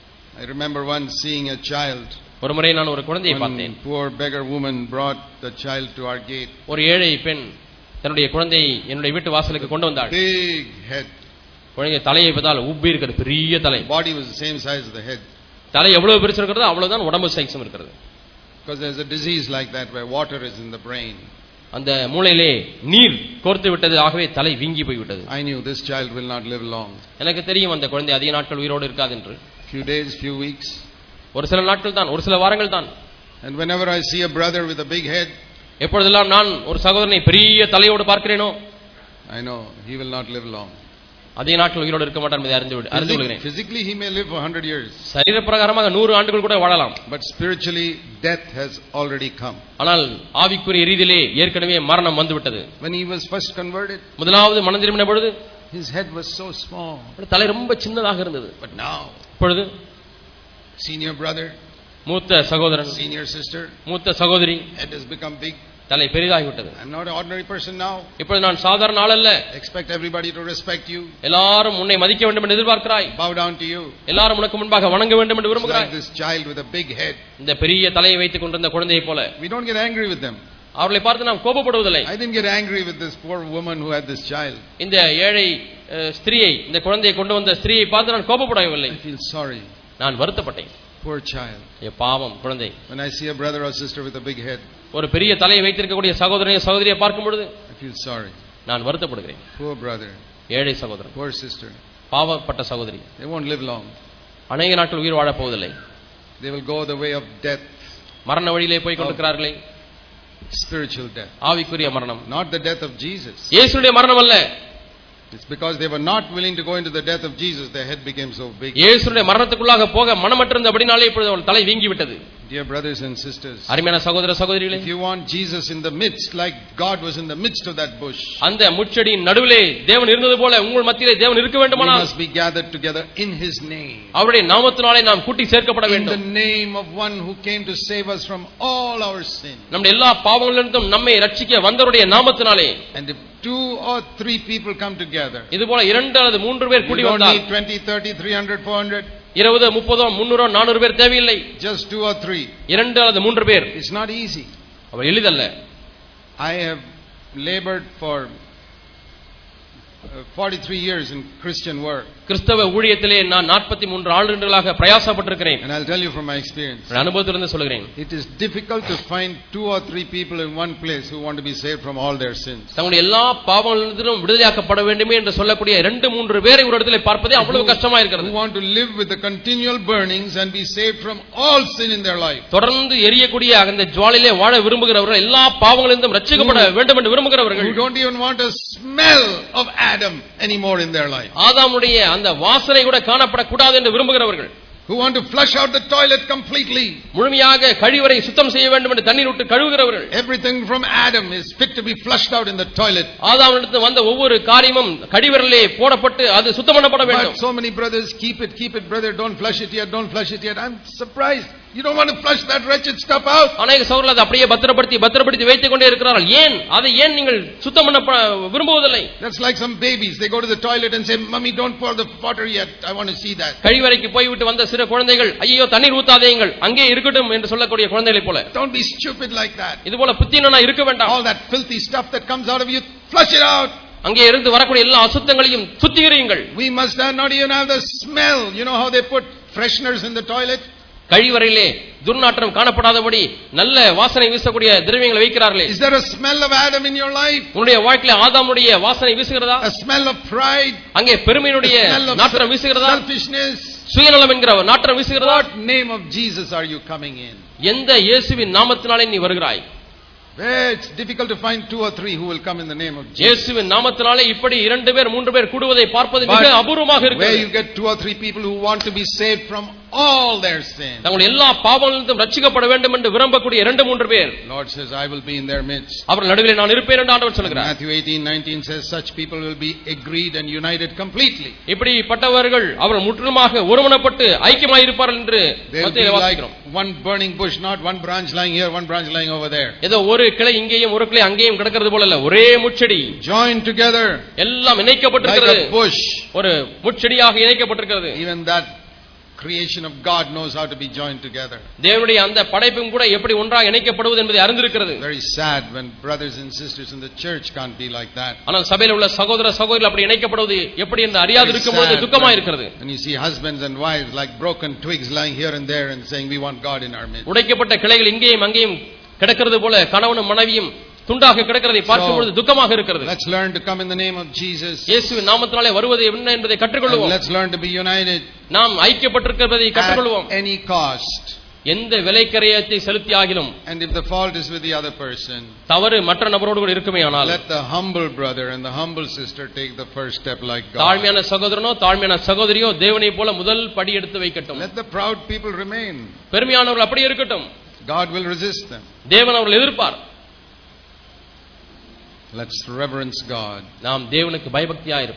I remember once seeing a child. ஒரு முறை நான் ஒரு குழந்தையை பார்த்தேன். Poor beggar woman brought the child to our gate. ஒரு ஏழை பெண் தன்னுடைய குழந்தையை என்னுடைய வீட்டு வாசலுக்கு கொண்டு வந்தாள். Big head. குழந்தை தலையை பார்த்தால் உப்பி இருக்கிறது, பெரிய தலை. Body was the same size as the head. தலை எவ்வளவு பெருசு இருக்கிறதோ அவ்வளவுதான் உடம்பு சைஸும் இருக்கிறது. Because there's a disease like that where water is in the brain. அந்த மூளையிலே நீர் கோர்த்து விட்டது, ஆகவே தலை வீங்கி போய்விட்டது. I knew this child will not live long. எனக்கு தெரியும் அந்த குழந்தை அதிக நாட்கள் உயிரோடு இருக்காது என்று. Few days, few weeks. ஒரு சில நாட்கள் தான், ஒரு சில வாரங்கள் தான். And whenever I see a brother with a big head, எப்பொழுதெல்லாம் நான் ஒரு சகோதரனை பெரிய தலையோடு பார்க்கிறேனோ, I know he will not live long. அதிக நாட்கள் உயிரோடு இருக்க மாட்டான் என்பதை அறிந்து கொள்கிறேன். Physically he may live for 100 years. சரீர பிரகாரமாக 100 ஆண்டுகள் கூட வாழலாம். But spiritually death has already come. ஆனால் ஆவிக்குரிய ரீதியிலே ஏற்கனவே மரணம் வந்துவிட்டது. When he was first converted, முதலாவது மனம் திரும்பின பொழுது his head was so small. தலை ரொம்ப சின்னதாக இருந்தது. But now, இப்பொழுது senior brother, மூத்த சகோதரன், senior sister, மூத்த சகோதரி, head has become big. தலை பெரிதாகிவிட்டது. I'm not an ordinary person now. இப்பொழுது நான் சாதாரண ஆள் அல்ல. Expect everybody to respect you. எல்லாரும் உன்னை மதிக்க வேண்டும் என்று எதிர்பார்க்கிறாய். Bow down to you. எல்லாரும் உனக்கு முன்பாக வணங்க வேண்டும் என்று விரும்புகிறாய். Like this child with a big head. இந்த பெரிய தலையை வைத்துக் கொண்டிருந்த குழந்தையை போல. We don't get angry with them. அவர்களை பார்த்து நாம் கோபப்படுவதில்லை. I didn't get angry with this poor woman who had this child. இந்த ஏழை ஸ்திரியை, இந்த குழந்தையை கொண்டு வந்த ஸ்திரியை பார்த்து நான் கோபப்படவில்லை. I feel sorry. நான் வருத்தப்பட்டேன். Poor child. பாவம் குழந்தை. When I see a brother or sister with a big head, ஒரு பெரிய தலையை வைத்திருக்கக்கூடிய சகோதரனை சகோதரியை பார்க்கும் பொழுது I feel sorry. நான் வருத்தப்படுகிறேன். Poor brother. ஏழை சகோதரன். Poor sister. பாவப்பட்ட சகோதரி. They won't live long. அநேக நாட்கள் உயிர் வாழப் போவதில்லை. They will go the way of death. மரண வழியிலே போய் கொண்டிருக்கிறார்களே. Spiritual death. ஆவிக்குரிய மரணம். Not the death of Jesus. இயேசுவுடைய மரணம் அல்ல. It's because they were not willing to go into the death of Jesus, their head became so big. இயேசுவுடைய மரணத்துக்குள்ளாக போக மனமற்றிருந்தபடினாலே இப்பொழுது அவள் தலை வீங்கி விட்டது. Dear brothers and sisters, அருமையான சகோதர சகோதரிகளே, if you want Jesus in the midst, like God was in the midst of that bush, அந்த முட்செடியின் நடுவிலே தேவன் இருந்தது போல உங்கள் மத்தியிலே தேவன் இருக்க வேண்டுமானால், we must be gathered together in His name. அவருடைய நாமத்தினாலே நாம் கூட்டி சேர்க்கப்பட வேண்டும். In the name of one who came to save us from all our sins. நம்முடைய எல்லா பாவங்களிலிருந்தும் நம்மை ரட்சிக்க வந்தவருடைய நாமத்தினாலே. And if 2 or 3 people come together, இதுபோல 2 அல்லது 3 பேர் கூடி you don't வந்தால், need 20, 30, 300, 400. 20, 30, 300, 400 பேர் தேவையில்லை. Just 2 or 3. 2 அல்லது 3 பேர். It's not easy. அது எளிதல்ல. I have labored for 43 years in Christian work. கிறிஸ்தவ ஊழியத்திலே நான் 43 ஆண்டுகளாக பிரயாசப்பட்டிருக்கிறேன். And I'll tell you from my experience. நான் அனுபவத்திலிருந்து சொல்கிறேன். It is difficult to find 2 or 3 people in one place who want to be saved from all their sins. தங்களுடைய எல்லா பாவங்களிலிருந்தும் விடுதலையாக்கப்பட வேண்டுமே என்று சொல்லக்கூடிய 2-3 பேரை ஒரு இடத்திலே பார்ப்பதே அவ்வளவு கஷ்டமா இருக்கிறது. Who want to live with the continual burnings and be saved from all sin in their life. தொடர்ந்து எரியக்கூடிய அந்த ஜுவாலையிலே வாழ விரும்புகிறவர்கள், எல்லா பாவங்களிலிருந்தும் ரட்சிக்கப்பட வேண்டும் என்று விரும்புகிறவர்கள், who don't even want a smell of Adam anymore in their life. ஆதாமுடைய அந்த வாசனை கூட காணப்படக்கூடாது என்று விரும்புகிறவர்கள், who want to flush out the toilet completely. முழுமையாக கழிவறை சுத்தம் செய்ய வேண்டும் என்று தண்ணீர் விட்டு கழுவுகிறவர்கள். Everything from Adam is fit to be flushed out in the toilet. ஆதாமிடமிருந்து வந்த ஒவ்வொரு காரியமும் கழிவறையிலே போடப்பட்டு அது சுத்தம் பண்ணப்பட வேண்டும். But so many brothers keep it brother, don't flush it yet, don't flush it yet. I'm surprised. You don't want to flush that wretched stuff out. அநேக சகோதரர்கள் அதை அப்படியே பத்திரப்படுத்தி வைத்துக் கொண்டே இருக்கிறார்கள். ஏன் அதை நீங்கள் சுத்தம் பண்ண விரும்புவதில்லை? That's like some babies, they go to the toilet and say, "Mommy, don't pour the water yet, I want to see that." கழிவறைக்கு போய் விட்டு வந்த சிறு குழந்தைகள், ஐயோ தண்ணீர் ஊத்தாதீங்கள், அங்கே இருக்கட்டும் என்று சொல்லக்கூடிய குழந்தைகளை போல. Don't be stupid like that. இதுபோல புத்தினனா இருக்க வேண்டாம். All that filthy stuff that comes out of you, flush it out. அங்கே இருந்து வரக்கூடிய எல்லா அசுத்தங்களையும் சுத்திகரியுங்கள். We must not even have the smell. You know how they put fresheners in the toilet? கழிவறையிலே துர்நாற்றம் காணப்படாதபடி நல்ல வாசனை வீசக்கூடிய திரவியங்களை வைக்கிறார்களே. Is there a smell of Adam in your life? உன்னுடைய வாழ்க்கையில ஆதாமுடைய வாசனை வீசுகிறதா? A smell of pride? அங்கே பெருமையினுடைய நாற்றம் வீசுகிறதா? Selfishness? சுயநலம் என்கிற நாற்றம் வீசுகிறதா? What name of Jesus are you coming in? எந்த இயேசுவின் நாமத்தினாலே நீ வருகிறாய்? It's difficult to find 2 or 3 who will come in the name of Jesus. இயேசுவின் நாமத்தினாலே இப்படி 2 பேர் 3 பேர் கூடுவதை பார்ப்பது மிக அபூர்வமாக இருக்கிறது. Where you get 2 or 3 people who want to be saved from all their sins. தங்களுடைய எல்லா பாவங்களிலிருந்தும் ரட்சிக்கப்பட வேண்டும் என்று விரும்பக்கூடிய 2-3 பேர். Lord says, I will be in their midst. அவர்கள் நடுவிலே நான் இருப்பேன் என்று ஆண்டவர் சொல்கிறார். Matthew 18:19 says such people will be agreed and united completely. இப்படிப்பட்டவர்கள் அவர்கள் முற்றிலுமாக ஒருமனப்பட்டு ஐக்கியமாய் இருப்பார்கள் என்று மத்தேயுவிலே வாசிக்கிறோம். One burning bush, not one branch lying here, one branch lying over there. ஏதோ ஒரு கிளை இங்கேயும் ஒரு கிளை அங்கேயும் கிடக்கிறது போல இல்ல, ஒரே முட்செடி. Joined together. எல்லாம் இணைக்கப்பட்டிருக்கிறது. Like a bush. ஒரு முட்செடியாக இணைக்கப்பட்டிருக்கிறது. Even that creation of God knows how to be joined together. தேவனுடைய அந்த படைப்பும் கூட எப்படி ஒன்றாக இணைக்கப்படுவது என்பதை அறிந்திருக்கிறது. Very sad when brothers and sisters in the church can't be like that. ஆனால் சபையில் உள்ள சகோதர சகோதரிகள் அப்படி இணைக்கப்படுவது எப்படி என்று அறியாது இருக்கும்போது துக்கமாக இருக்கிறது. And you see husbands and wives like broken twigs lying here and there and saying we want God in our midst. உடைக்கப்பட்ட கிளைகள் இங்கேயும் அங்கேயும் கிடக்கிறது போல கணவனும் மனைவியும் துண்டாக கிடக்கிறதை பார்க்கும்போது துக்கமாக இருக்கிறது. Let's learn to come in the name of Jesus. இயேசுவின் நாமத்தினாலே வருவது என்ன என்பதை கற்றுக்கொள்வோம். Let's learn to be united. நாம் ஐக்கியப்பட்டிருக்கிறதை கற்றுக்கொள்வோம். At any cost. எந்த விலைக்கரையத்தை செலுத்தி ஆகிலும். And if the fault is with the other person, தவறு மற்ற நபரோடு கூட இருக்குமேயானால், let the humble brother and the humble sister take the first step like God. தாழ்மையான சகோதரனோ தாழ்மையான சகோதரியோ தேவனை போல முதல் படி எடுத்து வைக்கட்டும். Let the proud people remain. பெருமையானவர்கள் அப்படி இருக்கட்டும். God will resist them. தேவன் அவர்களை எதிர்ப்பார். Let's reverence God. நாம் தேவனுக்கு பயபக்தியாக இருப்போம்.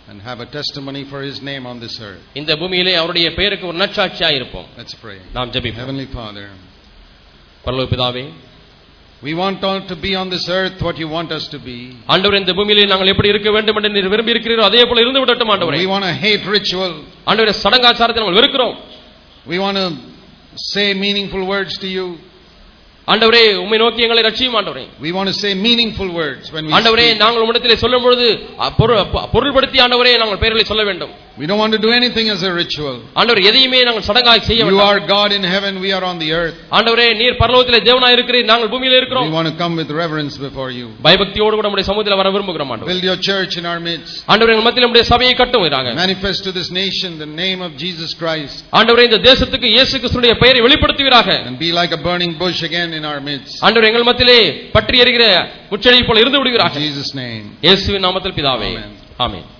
and have a testimony for His name on this earth. இந்த பூமியிலே அவருடைய பெயருக்கு ஒரு நற்சாட்சியாய் இருப்போம். Let's pray. நாம் ஜெபிப்போம். Heavenly Father, பரலோக பிதாவே, we want all to be on this earth what you want us to be. ஆண்டவரே, இந்த பூமியிலே நாங்கள் எப்படி இருக்க வேண்டும் என்று நீர் விரும்பி இருக்கிறீரோ அதே போல இருந்து விடட்டும் ஆண்டவரே. We want to hate ritual. ஆண்டவரே, சடங்காச்சாரத்தை நாங்கள் வெறுக்கிறோம். We want to say meaningful words to you. ஆண்டவரே, உம்மை நோக்கி எங்களை ரட்சியும் ஆண்டவரே. We want to say meaningful words when we ஆண்டவரே, நாங்கள் உம்மிடத்திலே சொல்லும் பொழுது பொருள்படுத்தி ஆண்டவரே நாங்கள் பெயர்களை சொல்ல வேண்டும். We don't want to do anything as a ritual. ஆண்டவரே, எதையுமே நாங்கள் சடங்காய் செய்ய வேண்டாம். You are God in heaven, we are on the earth. ஆண்டவரே, நீர் பரலோகத்திலே தேவனாய் இருக்கிறீர், நாங்கள் பூமியிலே இருக்கிறோம். We want to come with reverence before you. பயபக்தியோடு கூட நம்முடைய சமூகத்தில் வர விரும்புகிறோம் ஆண்டவரே. Build your church in our midst. ஆண்டவரே, எங்கள் மத்தியிலே நம்முடைய சபையை கட்டுவீராக. Manifest to this nation the name of Jesus Christ. ஆண்டவரே, இந்த தேசத்துக்கு இயேசு கிறிஸ்துவின் பெயரை வெளிப்படுத்துவீராக. And be like a burning bush again in our midst. ஆண்டவரே, எங்கள் மத்தியிலே பற்றி எரிகிற முட்செடி போல இருந்து விடுவீராக. In Jesus name. இயேசுவின் நாமத்தில் பிதாவே. ஆமென்.